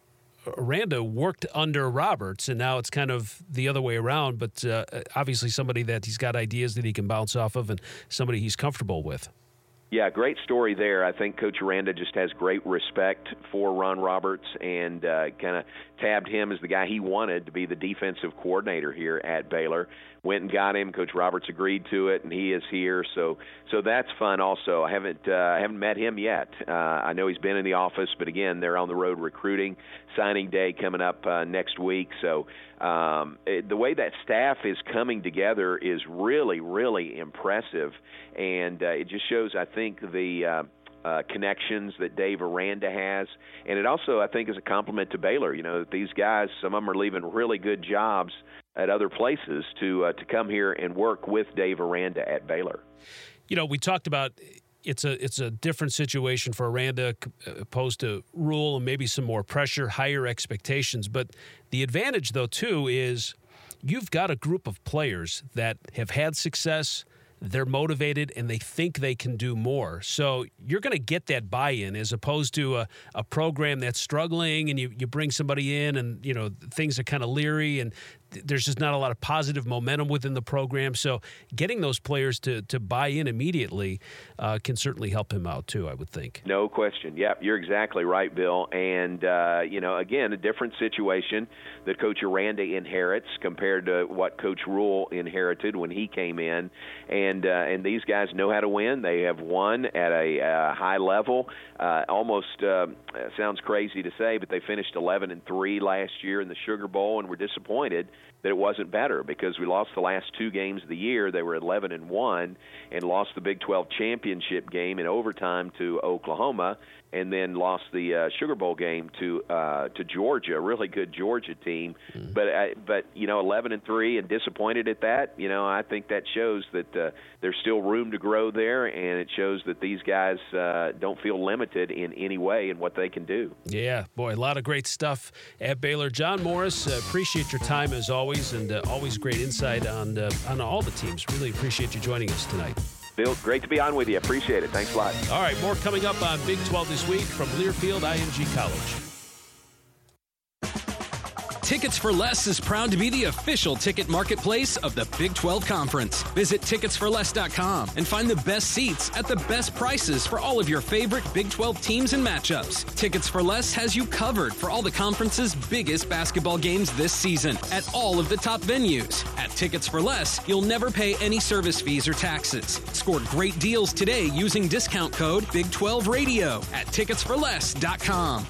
Aranda worked under Roberts, and now it's kind of the other way around. But uh, obviously somebody that he's got ideas that he can bounce off of and somebody he's comfortable with.
Yeah, great story there. I think Coach Aranda just has great respect for Ron Roberts and uh, kind of tabbed him as the guy he wanted to be the defensive coordinator here at Baylor. Went and got him. Coach Roberts agreed to it, and he is here. So, so that's fun. Also, I haven't uh, I haven't met him yet. Uh, I know he's been in the office, but again, they're on the road recruiting. Signing day coming up uh, next week. So, um, it, the way that staff is coming together is really, really impressive, and uh, it just shows, I think, the uh, uh, connections that Dave Aranda has, and it also, I think, is a compliment to Baylor. You know, that these guys, some of them are leaving really good jobs at other places to uh, to come here and work with Dave Aranda at Baylor.
You know, we talked about it's a it's a different situation for Aranda opposed to Rule, and maybe some more pressure, higher expectations. But the advantage, though, too, is you've got a group of players that have had success. They're motivated, and they think they can do more. So you're going to get that buy-in as opposed to a, a program that's struggling, and you, you bring somebody in, and you know things are kind of leery, and th- there's just not a lot of positive momentum within the program. So getting those players to to buy in immediately uh, can certainly help him out too, I would think.
No question. Yep, you're exactly right, Bill. And, uh, you know, again, a different situation that Coach Aranda inherits compared to what Coach Rule inherited when he came in. And, uh, and these guys know how to win. They have won at a uh, high level. Uh, almost uh, sounds crazy to say, but they finished eleven and three last year in the Sugar Bowl, and were disappointed that it wasn't better because we lost the last two games of the year. They were eleven and one and lost the Big twelve championship game in overtime to Oklahoma, and then lost the uh, Sugar Bowl game to uh, to Georgia, a really good Georgia team. Mm. But uh, but you know, eleven and three and disappointed at that. You know, I think that shows that uh, there's still room to grow there, and it shows that these guys uh, don't feel limited in any way in what they can do.
Yeah, boy, a lot of great stuff at Baylor. John Morris, uh, appreciate your time as always, and uh, always great insight on uh, on all the teams. Really appreciate you joining us tonight.
Bill, great to be on with you. Appreciate it. Thanks a lot.
All right, more coming up on Big twelve this week from Learfield I M G College.
Tickets for Less is proud to be the official ticket marketplace of the Big twelve Conference. Visit tickets for less dot com and find the best seats at the best prices for all of your favorite Big twelve teams and matchups. Tickets for Less has you covered for all the conference's biggest basketball games this season at all of the top venues. At Tickets for Less, you'll never pay any service fees or taxes. Score great deals today using discount code Big twelve Radio at tickets for less dot com.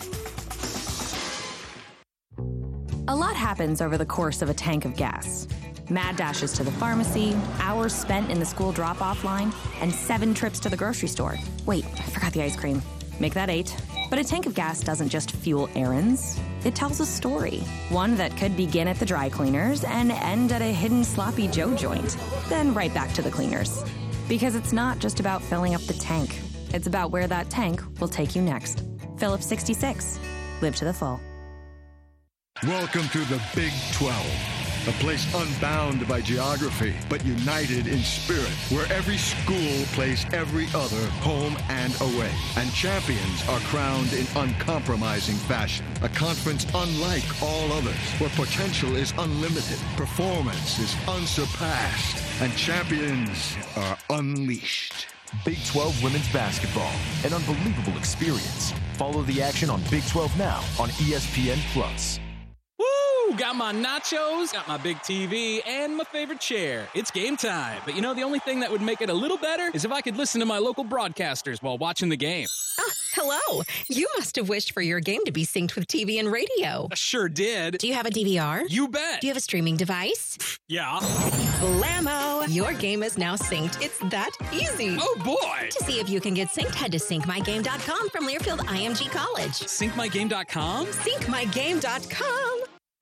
A lot happens over the course of a tank of gas. Mad dashes to the pharmacy, hours spent in the school drop-off line, and seven trips to the grocery store. Wait, I forgot the ice cream. Make that eight. But a tank of gas doesn't just fuel errands. It tells a story. One that could begin at the dry cleaners and end at a hidden Sloppy Joe joint. Then right back to the cleaners. Because it's not just about filling up the tank. It's about where that tank will take you next. Phillips sixty-six. Live to the full.
Welcome to the Big twelve, a place unbound by geography, but united in spirit, where every school plays every other home and away, and champions are crowned in uncompromising fashion. A conference unlike all others, where potential is unlimited, performance is unsurpassed, and champions are unleashed.
Big twelve Women's Basketball, an unbelievable experience. Follow the action on Big twelve Now on E S P N Plus.
Woo! Got my nachos, got my big T V, and my favorite chair. It's game time. But you know, the only thing that would make it a little better is if I could listen to my local broadcasters while watching the game.
Oh, hello. You must have wished for your game to be synced with T V and radio.
I sure did.
Do you have a D V R?
You bet.
Do you have a streaming device?
Yeah.
Blammo! Your game is now synced. It's that easy.
Oh, boy.
To see if you can get synced, head to sync my game dot com from Learfield I M G College.
sync my game dot com?
sync my game dot com.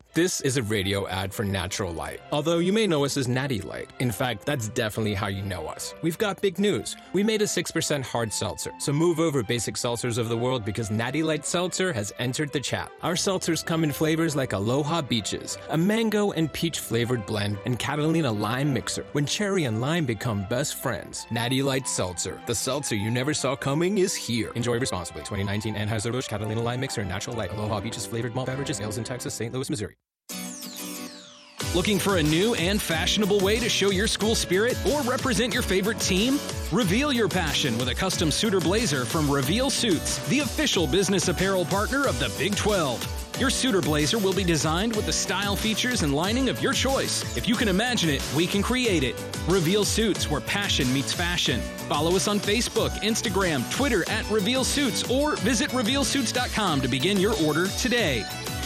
This is a radio ad for Natural Light. Although you may know us as Natty Light. In fact, that's definitely how you know us. We've got big news. We made a six percent hard seltzer. So move over basic seltzers of the world because Natty Light Seltzer has entered the chat. Our seltzers come in flavors like Aloha Beaches, a mango and peach flavored blend, and Catalina Lime Mixer. When cherry and lime become best friends. Natty Light Seltzer. The seltzer you never saw coming is here. Enjoy responsibly. twenty nineteen Anheuser-Busch Catalina Lime Mixer, Natural Light, Aloha Beaches flavored malt beverages, ales in Texas, Saint Louis, Missouri.
Looking for a new and fashionable way to show your school spirit or represent your favorite team? Reveal your passion with a custom suitor blazer from Reveal Suits, the official business apparel partner of the Big twelve. Your suitor blazer will be designed with the style, features, and lining of your choice. If you can imagine it, we can create it. Reveal Suits, where passion meets fashion. Follow us on Facebook, Instagram, Twitter at Reveal Suits, or visit reveal suits dot com to begin your order today.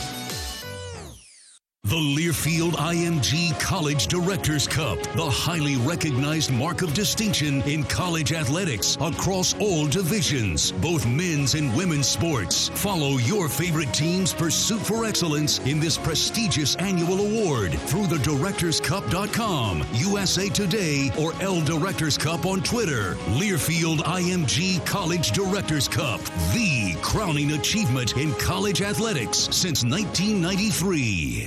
The Learfield I M G College Directors Cup, the highly recognized mark of distinction in college athletics across all divisions, both men's and women's sports. Follow your favorite team's pursuit for excellence in this prestigious annual award through the directors cup dot com, U S A Today, or L Directors Cup on Twitter. Learfield I M G College Directors Cup, the crowning achievement in college athletics since nineteen ninety-three.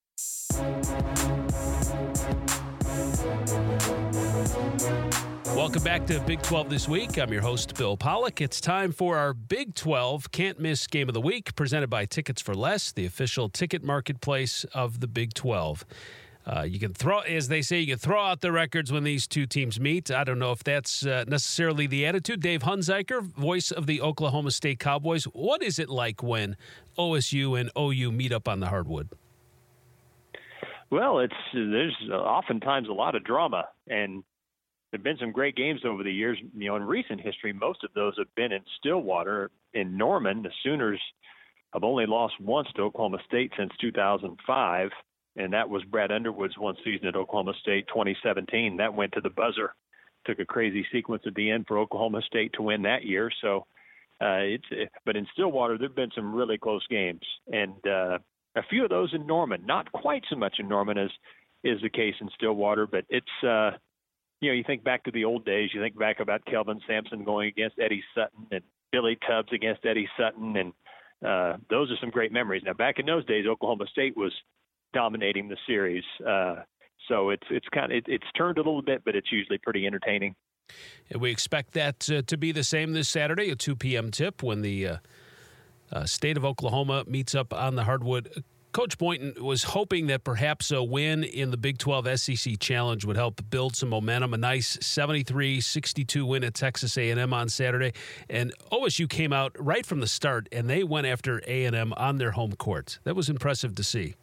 Welcome back to Big twelve This Week. I'm your host, Bill Pollock. It's time for our Big twelve Can't Miss Game of the Week, presented by Tickets for Less, the official ticket marketplace of the Big twelve. Uh, you can throw, as they say, you can throw out the records when these two teams meet. I don't know if that's uh, necessarily the attitude. Dave Hunziker, voice of the Oklahoma State Cowboys. What is it like when O S U and O U meet up on the hardwood?
Well, it's there's oftentimes a lot of drama, and there have been some great games over the years. You know, in recent history, most of those have been in Stillwater. In Norman, the Sooners have only lost once to Oklahoma State since two thousand five, and that was Brad Underwood's one season at Oklahoma State, twenty seventeen. That went to the buzzer. Took a crazy sequence at the end for Oklahoma State to win that year. So, uh, it's but in Stillwater, there have been some really close games, and uh, a few of those in Norman. Not quite so much in Norman as is the case in Stillwater, but it's uh, you know, you think back to the old days. You think back about Kelvin Sampson going against Eddie Sutton and Billy Tubbs against Eddie Sutton, and uh, those are some great memories. Now, back in those days, Oklahoma State was dominating the series, uh, so it's it's kind of it, it's turned a little bit, but it's usually pretty entertaining.
And we expect that uh, to be the same this Saturday, a two p.m. tip when the uh, uh, state of Oklahoma meets up on the hardwood. Coach Boynton was hoping that perhaps a win in the Big twelve S E C Challenge would help build some momentum. A nice seventy-three sixty-two win at Texas A and M on Saturday. And O S U came out right from the start, and they went after A and M on their home court. That was impressive to see.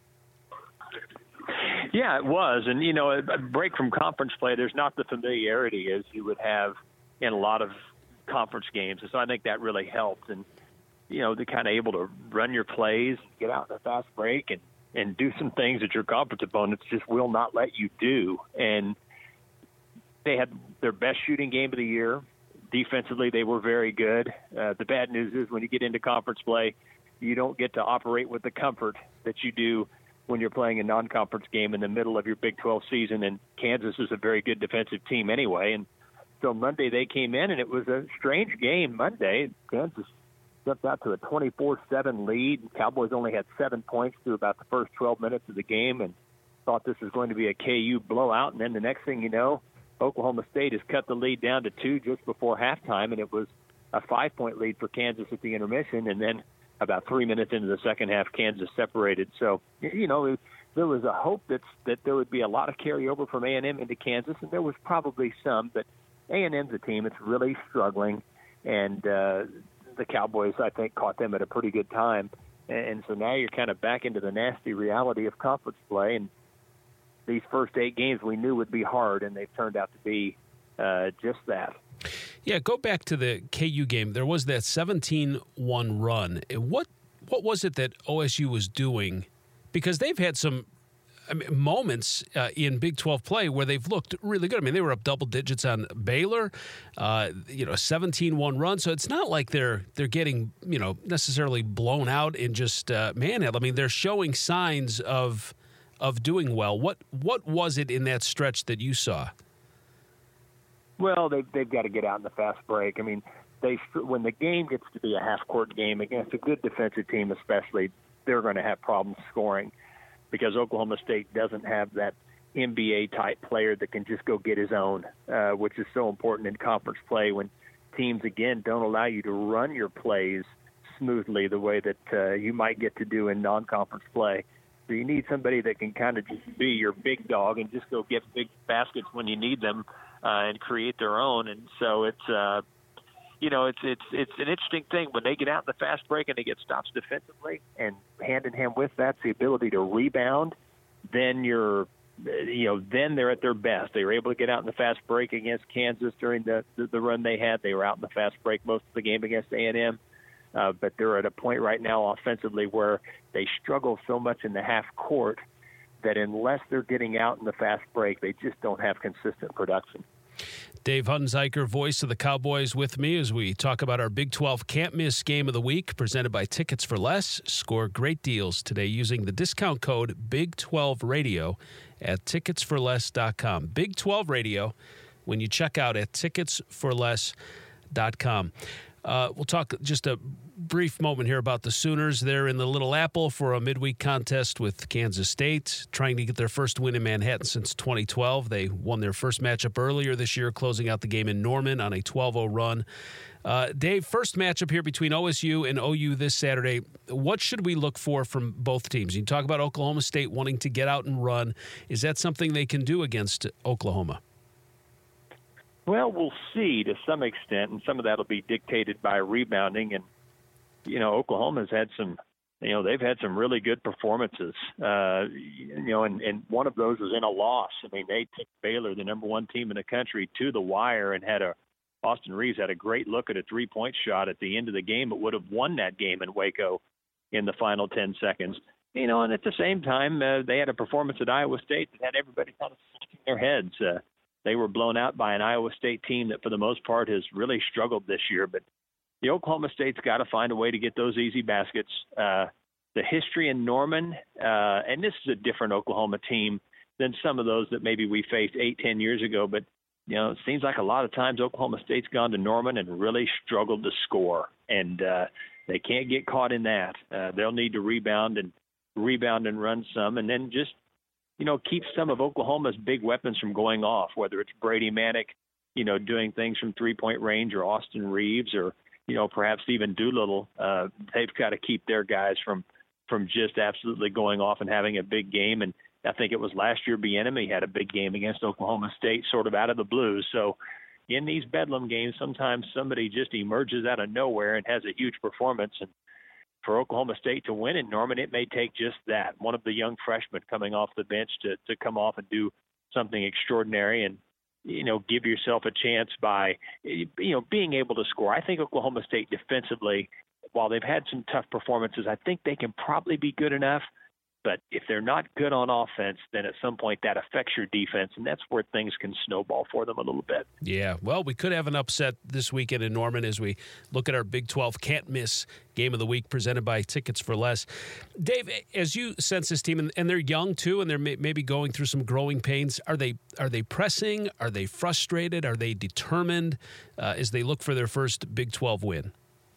Yeah, it was. And, you know, a break from conference play, there's not the familiarity as you would have in a lot of conference games. And so I think that really helped. And, you know, they're kind of able to run your plays, get out in a fast break, and, and do some things that your conference opponents just will not let you do. And they had their best shooting game of the year. Defensively, they were very good. Uh, the bad news is when you get into conference play, you don't get to operate with the comfort that you do when you're playing a non-conference game in the middle of your Big twelve season. And Kansas is a very good defensive team anyway. And so Monday they came in, and it was a strange game Monday. Kansas jumped out to a twenty-four seven lead. Cowboys only had seven points through about the first twelve minutes of the game and thought this was going to be a K U blowout. And then the next thing you know, Oklahoma State has cut the lead down to two just before halftime, and it was a five-point lead for Kansas at the intermission. And then about three minutes into the second half, Kansas separated. So, you know, there was a hope that, that there would be a lot of carryover from A and M into Kansas, and there was probably some, but A and M's a team that's really struggling, and uh, the Cowboys, I think, caught them at a pretty good time. And so now you're kind of back into the nasty reality of conference play, and these first eight games we knew would be hard, and they've turned out to be uh, just that.
Yeah, go back to the K U game. There was that seventeen one run. What what was it that O S U was doing? Because they've had some I mean, moments uh, in Big twelve play where they've looked really good. I mean, they were up double digits on Baylor, uh, you know, seventeen one run. So it's not like they're they're getting, you know, necessarily blown out and just uh, manhandled. I mean, they're showing signs of of doing well. What what was it in that stretch that you saw?
Well, they, they've got to get out in the fast break. I mean, they when the game gets to be a half-court game against a good defensive team especially, they're going to have problems scoring because Oklahoma State doesn't have that N B A-type player that can just go get his own, uh, which is so important in conference play when teams, again, don't allow you to run your plays smoothly the way that uh, you might get to do in non-conference play. So you need somebody that can kind of just be your big dog and just go get big baskets when you need them uh, and create their own. And so it's, uh, you know, it's it's it's an interesting thing when they get out in the fast break and they get stops defensively, and hand in hand with that's the ability to rebound. Then you're, you know, then they're at their best. They were able to get out in the fast break against Kansas during the the, the run they had. They were out in the fast break most of the game against A and M. Uh, but they're at a point right now offensively where they struggle so much in the half court that unless they're getting out in the fast break, they just don't have consistent production.
Dave Hunziker, voice of the Cowboys, with me as we talk about our Big twelve can't-miss game of the week presented by Tickets for Less. Score great deals today using the discount code Big twelve Radio at tickets for less dot com. Big twelve Radio when you check out at tickets for less dot com. Uh, we'll talk just a brief moment here about the Sooners. They're in the Little Apple for a midweek contest with Kansas State, trying to get their first win in Manhattan since twenty twelve. They won their first matchup earlier this year, closing out the game in Norman on a twelve oh run. Uh, Dave, first matchup here between O S U and O U this Saturday. What should we look for from both teams? You talk about Oklahoma State wanting to get out and run. Is that something they can do against Oklahoma?
Well, we'll see to some extent, and some of that will be dictated by rebounding. And, you know, Oklahoma's had some, you know, they've had some really good performances, uh, you know, and, and one of those was in a loss. I mean, they took Baylor, the number one team in the country, to the wire and had a, Austin Reeves had a great look at a three-point shot at the end of the game. It would have won that game in Waco in the final ten seconds. You know, and at the same time, uh, they had a performance at Iowa State that had everybody kind of shaking their heads. Uh, They were blown out by an Iowa State team that, for the most part, has really struggled this year. But the Oklahoma State's got to find a way to get those easy baskets. Uh, the history in Norman, uh, and this is a different Oklahoma team than some of those that maybe we faced eight, ten years ago. But, you know, it seems like a lot of times Oklahoma State's gone to Norman and really struggled to score. And uh, they can't get caught in that. Uh, they'll need to rebound and rebound and run some, and then just, you know, keep some of Oklahoma's big weapons from going off, whether it's Brady Manick, you know, doing things from three-point range, or Austin Reeves, or, you know, perhaps even Doolittle. Uh, they've got to keep their guys from from just absolutely going off and having a big game. And I think it was last year Bieniemy had a big game against Oklahoma State sort of out of the blue. So in these Bedlam games, sometimes somebody just emerges out of nowhere and has a huge performance. And for Oklahoma State to win in Norman, it may take just that, one of the young freshmen coming off the bench to, to come off and do something extraordinary and, you know, give yourself a chance by, you know, being able to score. I think Oklahoma State defensively, while they've had some tough performances, I think they can probably be good enough. But if they're not good on offense, then at some point that affects your defense, and that's where things can snowball for them a little bit.
Yeah, well, we could have an upset this weekend in Norman as we look at our Big twelve can't-miss game of the week presented by Tickets for Less. Dave, as you sense this team, and they're young too, and they're maybe going through some growing pains, are they are they pressing? Are they frustrated? Are they determined uh, as they look for their first Big twelve win?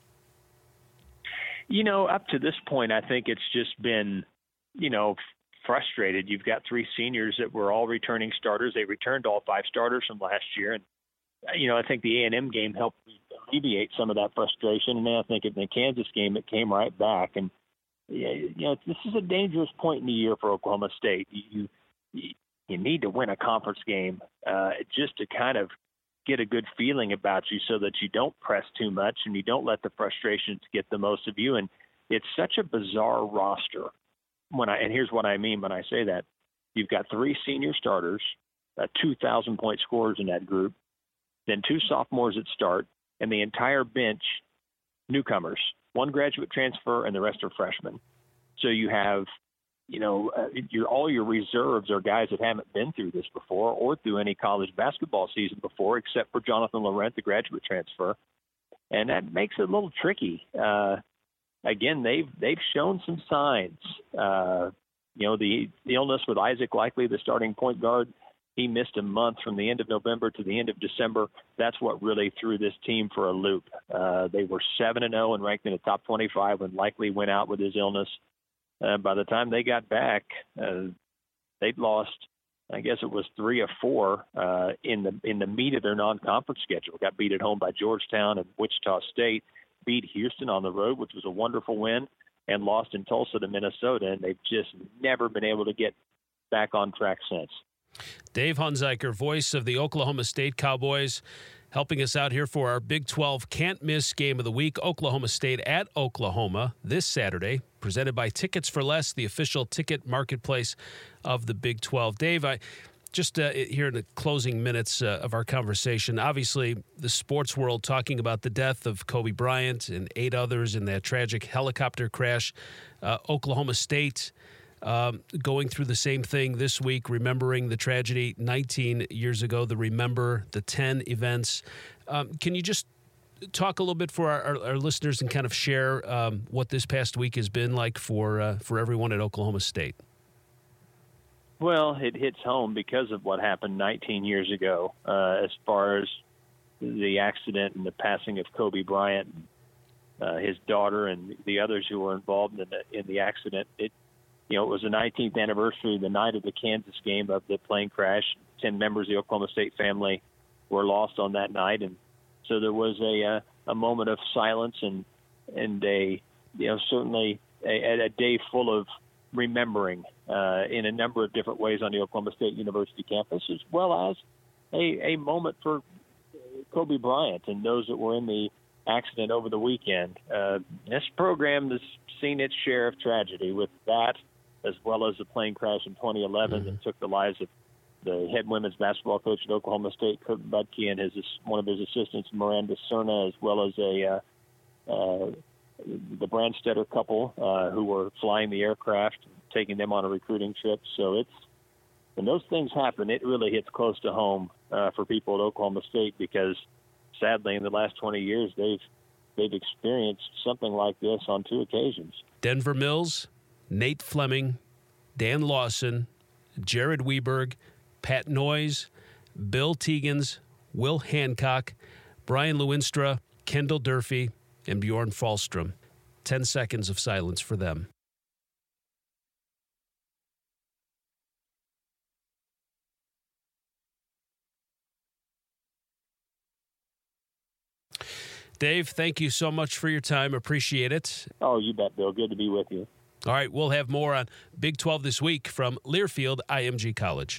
You know, up to this point, I think it's just been – you know, frustrated. You've got three seniors that were all returning starters. They returned all five starters from last year. And, you know, I think the A and M game helped alleviate some of that frustration. And then I think in the Kansas game, it came right back. And, you know, this is a dangerous point in the year for Oklahoma State. You you, you need to win a conference game uh, just to kind of get a good feeling about you so that you don't press too much and you don't let the frustrations get the most of you. And it's such a bizarre roster. When I and here's what I mean when I say that. You've got three senior starters, uh, two thousand point scorers in that group, then two sophomores at start, and the entire bench newcomers, one graduate transfer, and the rest are freshmen. So you have you know, uh, your, all your reserves are guys that haven't been through this before or through any college basketball season before, except for Jonathan Laurent, the graduate transfer. And that makes it a little tricky. Uh, again, they've they've shown some signs. Uh, you know, the, the illness with Isaac Likely, the starting point guard, he missed a month from the end of November to the end of December. That's what really threw this team for a loop. Uh, they were seven and oh and ranked in the top twenty-five when Likely went out with his illness. Uh, by the time they got back, uh, they'd lost, I guess it was three or four uh, in the in the meat of their non-conference schedule. Got beat at home by Georgetown and Wichita State, beat Houston on the road, which was a wonderful win, and lost in Tulsa to Minnesota. And they've just never been able to get back on track since.
Dave Hunziker, voice of the Oklahoma State Cowboys, helping us out here for our Big twelve can't-miss game of the week. Oklahoma State at Oklahoma this Saturday, presented by Tickets for Less, the official ticket marketplace of the Big twelve. Dave, I just uh, here in the closing minutes uh, of our conversation, obviously the sports world talking about the death of Kobe Bryant and eight others in that tragic helicopter crash. Uh, Oklahoma State Um, going through the same thing this week, remembering the tragedy nineteen years ago, the Remember the ten events. Um, can you just talk a little bit for our, our, our listeners and kind of share um, what this past week has been like for uh, for everyone at Oklahoma State?
Well, it hits home because of what happened nineteen years ago, uh, as far as the accident and the passing of Kobe Bryant, uh, his daughter, and the others who were involved in the, in the accident. It You know, it was the nineteenth anniversary, the night of the Kansas game, of the plane crash. Ten members of the Oklahoma State family were lost on that night, and so there was a uh, a moment of silence and and a you know certainly a, a day full of remembering uh, in a number of different ways on the Oklahoma State University campus, as well as a a moment for Kobe Bryant and those that were in the accident over the weekend. Uh, this program has seen its share of tragedy with that, as well as the plane crash in twenty eleven mm-hmm. that took the lives of the head women's basketball coach at Oklahoma State, Kurt Budke, and his one of his assistants, Miranda Cerna, as well as a uh, uh, the Brandstetter couple uh, who were flying the aircraft, taking them on a recruiting trip. So it's when those things happen, it really hits close to home uh, for people at Oklahoma State, because sadly, in the last twenty years, they've they've experienced something like this on two occasions.
Denver Mills, Nate Fleming, Dan Lawson, Jared Weberg, Pat Noyes, Bill Tegans, Will Hancock, Brian Lewinstra, Kendall Durfee, and Bjorn Falstrom. Ten seconds of silence for them. Dave, thank you so much for your time. Appreciate it.
Oh, you bet, Bill. Good to be with you.
All right, we'll have more on Big twelve this week from Learfield I M G College.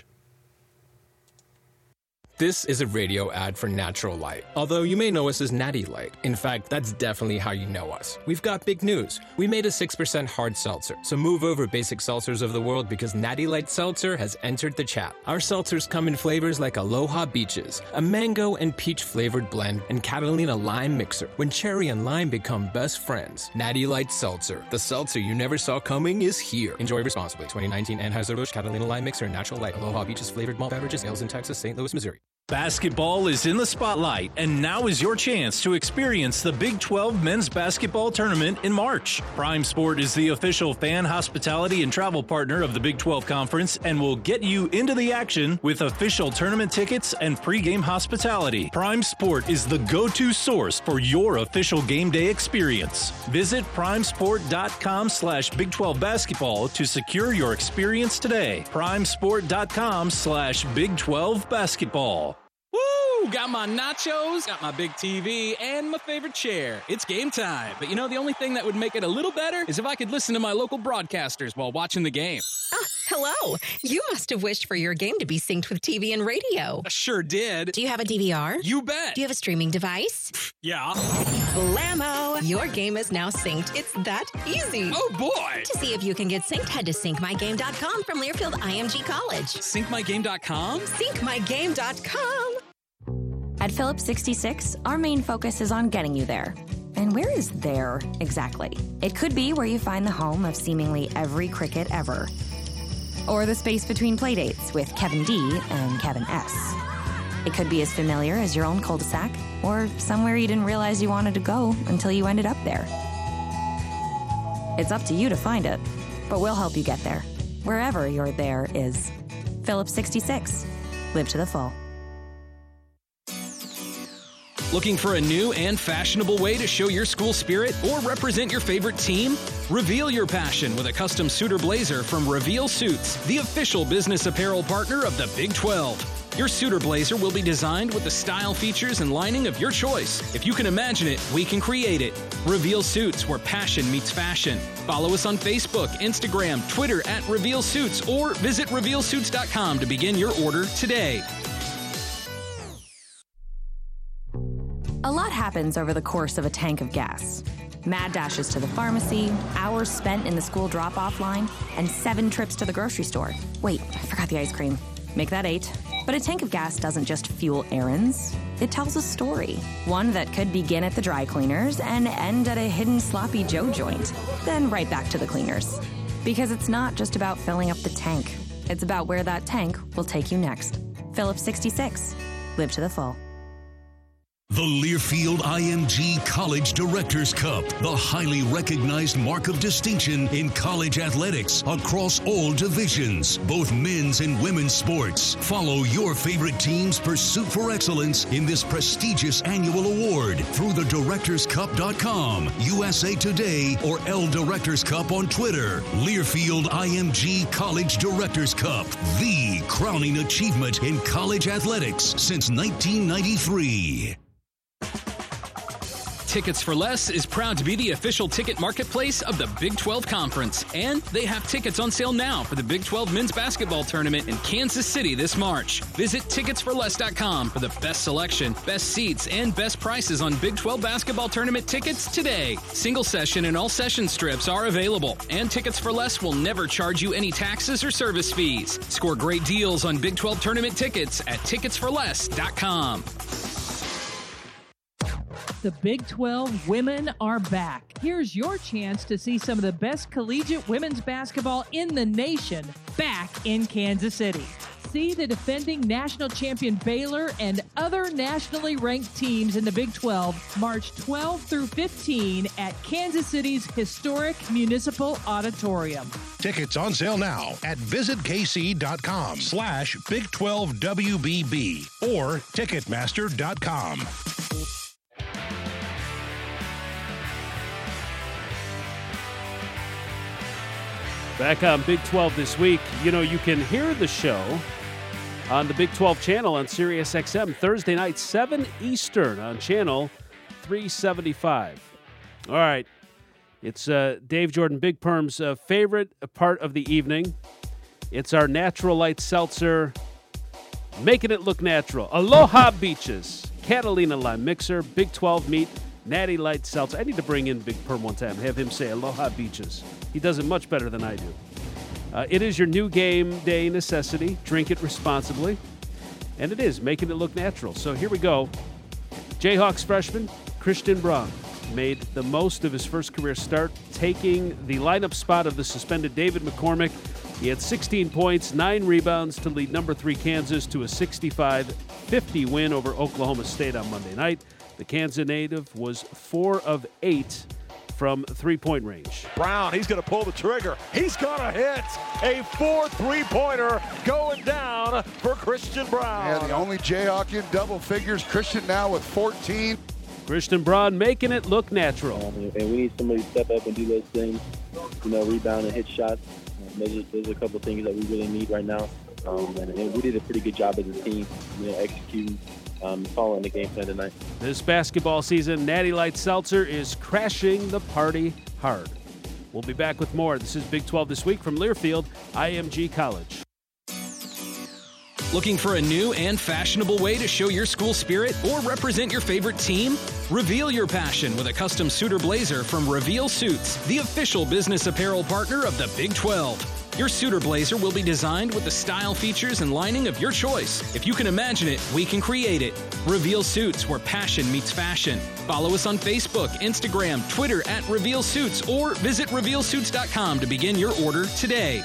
This is a radio ad for Natural Light. Although you may know us as Natty Light. In fact, that's definitely how you know us. We've got big news. We made a six percent hard seltzer. So move over, basic seltzers of the world, because Natty Light Seltzer has entered the chat. Our seltzers come in flavors like Aloha Beaches, a mango and peach flavored blend, and Catalina Lime Mixer, when cherry and lime become best friends. Natty Light Seltzer. The seltzer you never saw coming is here. Enjoy responsibly. twenty nineteen Anheuser-Busch Catalina Lime Mixer, Natural Light, Aloha Beaches flavored malt beverages, ales in Texas, Saint Louis, Missouri.
Basketball is in the spotlight, and now is your chance to experience the Big twelve Men's Basketball Tournament in March. Prime Sport is the official fan hospitality and travel partner of the Big twelve Conference and will get you into the action with official tournament tickets and pregame hospitality. Prime Sport is the go-to source for your official game day experience. Visit primesport.com slash Big 12 basketball to secure your experience today. primesport.com slash Big 12 basketball.
Woo! Got my nachos, got my big T V, and my favorite chair. It's game time. But you know, the only thing that would make it a little better is if I could listen to my local broadcasters while watching the game.
Ah, hello. You must have wished for your game to be synced with T V and radio.
I sure did.
Do you have a D V R?
You bet.
Do you have a streaming device?
Yeah.
Blammo! Your game is now synced. It's that easy.
Oh, boy.
To see if you can get synced, head to sync my game dot com from Learfield I M G College.
sync my game dot com?
sync my game dot com.
At Phillips sixty-six, our main focus is on getting you there. And And where is there exactly? It could be where you find the home of seemingly every cricket ever. Or the space between playdates with Kevin D and Kevin S. It could be as familiar as your own cul-de-sac, or somewhere you didn't realize you wanted to go until you ended up there. It's up to you to find it, but we'll help you get there, wherever your there is. Phillips sixty-six. Live to the full.
Looking for a new and fashionable way to show your school spirit or represent your favorite team? Reveal your passion with a custom suit or blazer from Reveal Suits, the official business apparel partner of the Big twelve. Your suit or blazer will be designed with the style, features, and lining of your choice. If you can imagine it, we can create it. Reveal Suits, where passion meets fashion. Follow us on Facebook, Instagram, Twitter at Reveal Suits, or visit reveal suits dot com to begin your order today.
A lot happens over the course of a tank of gas. Mad dashes to the pharmacy, hours spent in the school drop-off line, and seven trips to the grocery store. Wait, I forgot the ice cream. Make that eight. But a tank of gas doesn't just fuel errands. It tells a story. One that could begin at the dry cleaners and end at a hidden Sloppy Joe joint. Then right back to the cleaners. Because it's not just about filling up the tank. It's about where that tank will take you next. Phillips sixty-six. Live to the full.
The Learfield I M G College Directors Cup, the highly recognized mark of distinction in college athletics across all divisions, both men's and women's sports. Follow your favorite team's pursuit for excellence in this prestigious annual award through the directors cup dot com, U S A Today, or L Directors Cup on Twitter. Learfield I M G College Directors Cup, the crowning achievement in college athletics since nineteen ninety-three.
Tickets for Less is proud to be the official ticket marketplace of the Big twelve Conference. And they have tickets on sale now for the Big twelve men's basketball tournament in Kansas City this March. Visit tickets for less dot com for the best selection, best seats, and best prices on Big twelve basketball tournament tickets today. Single session and all session strips are available. And Tickets for Less will never charge you any taxes or service fees. Score great deals on Big twelve tournament tickets at tickets for less dot com.
The Big twelve women are back. Here's your chance to see some of the best collegiate women's basketball in the nation back in Kansas City. See the defending national champion Baylor and other nationally ranked teams in the Big twelve March twelfth through fifteenth at Kansas City's historic Municipal Auditorium.
Tickets on sale now at visit k c dot com slash Big twelve W B B or ticketmaster dot com.
Back on Big twelve this week, you know, you can hear the show on the Big twelve channel on Sirius X M Thursday night, seven Eastern on channel three seventy-five. All right, it's uh, Dave Jordan Big Perm's uh, favorite part of the evening. It's our Natural Light Seltzer, making it look natural. Aloha Beaches, Catalina Lime Mixer, Big twelve Meat, Natty Light Seltzer. I need to bring in Big Perm one time, have him say Aloha Beaches. He does it much better than I do. Uh, it is your new game day necessity. Drink it responsibly. And it is, making it look natural. So here we go. Jayhawks freshman Christian Braun made the most of his first career start, taking the lineup spot of the suspended David McCormick. He had sixteen points, nine rebounds to lead number three Kansas to a sixty-five fifty win over Oklahoma State on Monday night. The Kansas native was four of eight from three-point range.
Brown, he's going to pull the trigger. He's going to hit a four three-pointer going down for Christian Braun.
Yeah, the only Jayhawk in double figures. Christian now with fourteen.
Christian Braun making it look natural.
Um, and we need somebody to step up and do those things, you know, rebound and hit shots. Um, those, are, those are a couple of things that we really need right now. Um, and, and we did a pretty good job as a team, you know, executing. Um, following the game plan tonight.
This basketball season, Natty Light Seltzer is crashing the party hard. We'll be back with more. This is Big twelve This Week from Learfield I M G College.
Looking for a new and fashionable way to show your school spirit or represent your favorite team? Reveal your passion with a custom suit or blazer from Reveal Suits, the official business apparel partner of the Big twelve. Your suitor blazer will be designed with the style, features, and lining of your choice. If you can imagine it, we can create it. Reveal Suits, where passion meets fashion. Follow us on Facebook, Instagram, Twitter at Reveal Suits, or visit reveal suits dot com to begin your order today.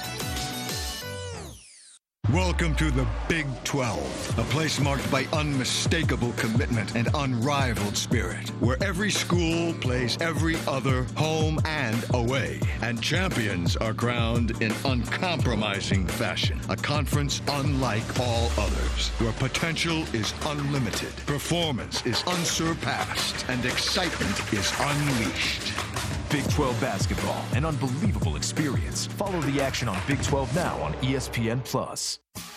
Welcome to the Big twelve, a place marked by unmistakable commitment and unrivaled spirit, where every school plays every other, home and away, and champions are crowned in uncompromising fashion. A conference unlike all others, where potential is unlimited, performance is unsurpassed, and excitement is unleashed.
Big twelve basketball, an unbelievable experience. Follow the action on Big twelve Now on E S P N Plus.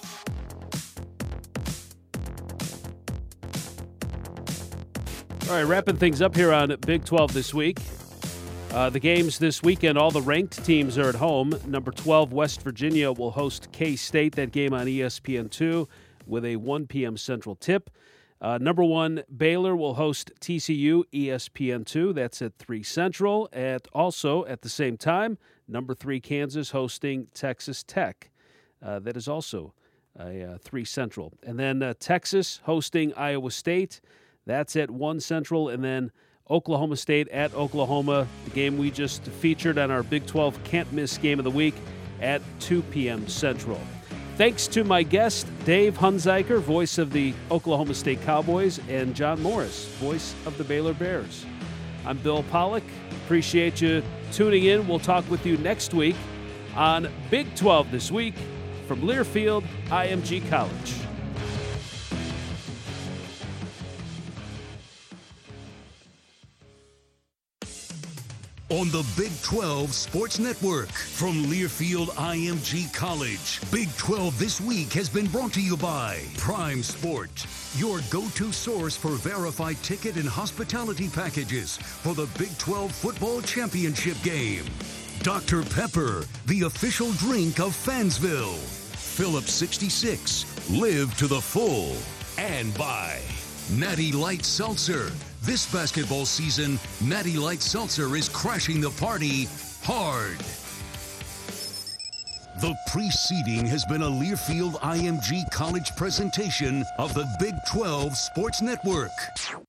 All right, wrapping things up here on Big twelve this week. Uh, the games this weekend, all the ranked teams are at home. Number twelve, West Virginia will host K-State. That game on E S P N two with a one p.m. Central tip. Uh, number one, Baylor will host T C U, E S P N two. That's at three Central. At also, at the same time, number three, Kansas hosting Texas Tech. Uh, that is also a uh, three Central. And then uh, Texas hosting Iowa State. That's at one Central. And then Oklahoma State at Oklahoma, the game we just featured on our Big twelve can't-miss game of the week at two p.m. Central. Thanks to my guest, Dave Hunziker, voice of the Oklahoma State Cowboys, and John Morris, voice of the Baylor Bears. I'm Bill Pollock. Appreciate you tuning in. We'll talk with you next week on Big twelve This Week from Learfield I M G College.
On the Big twelve Sports Network from Learfield I M G College. Big twelve This Week has been brought to you by Prime Sport, your go-to source for verified ticket and hospitality packages for the Big twelve Football Championship game. Doctor Pepper, the official drink of Fansville. Phillips sixty-six, live to the full. And by Natty Light Seltzer. This basketball season, Natty Light Seltzer is crashing the party hard. The preceding has been a Learfield I M G College presentation of the Big twelve Sports Network.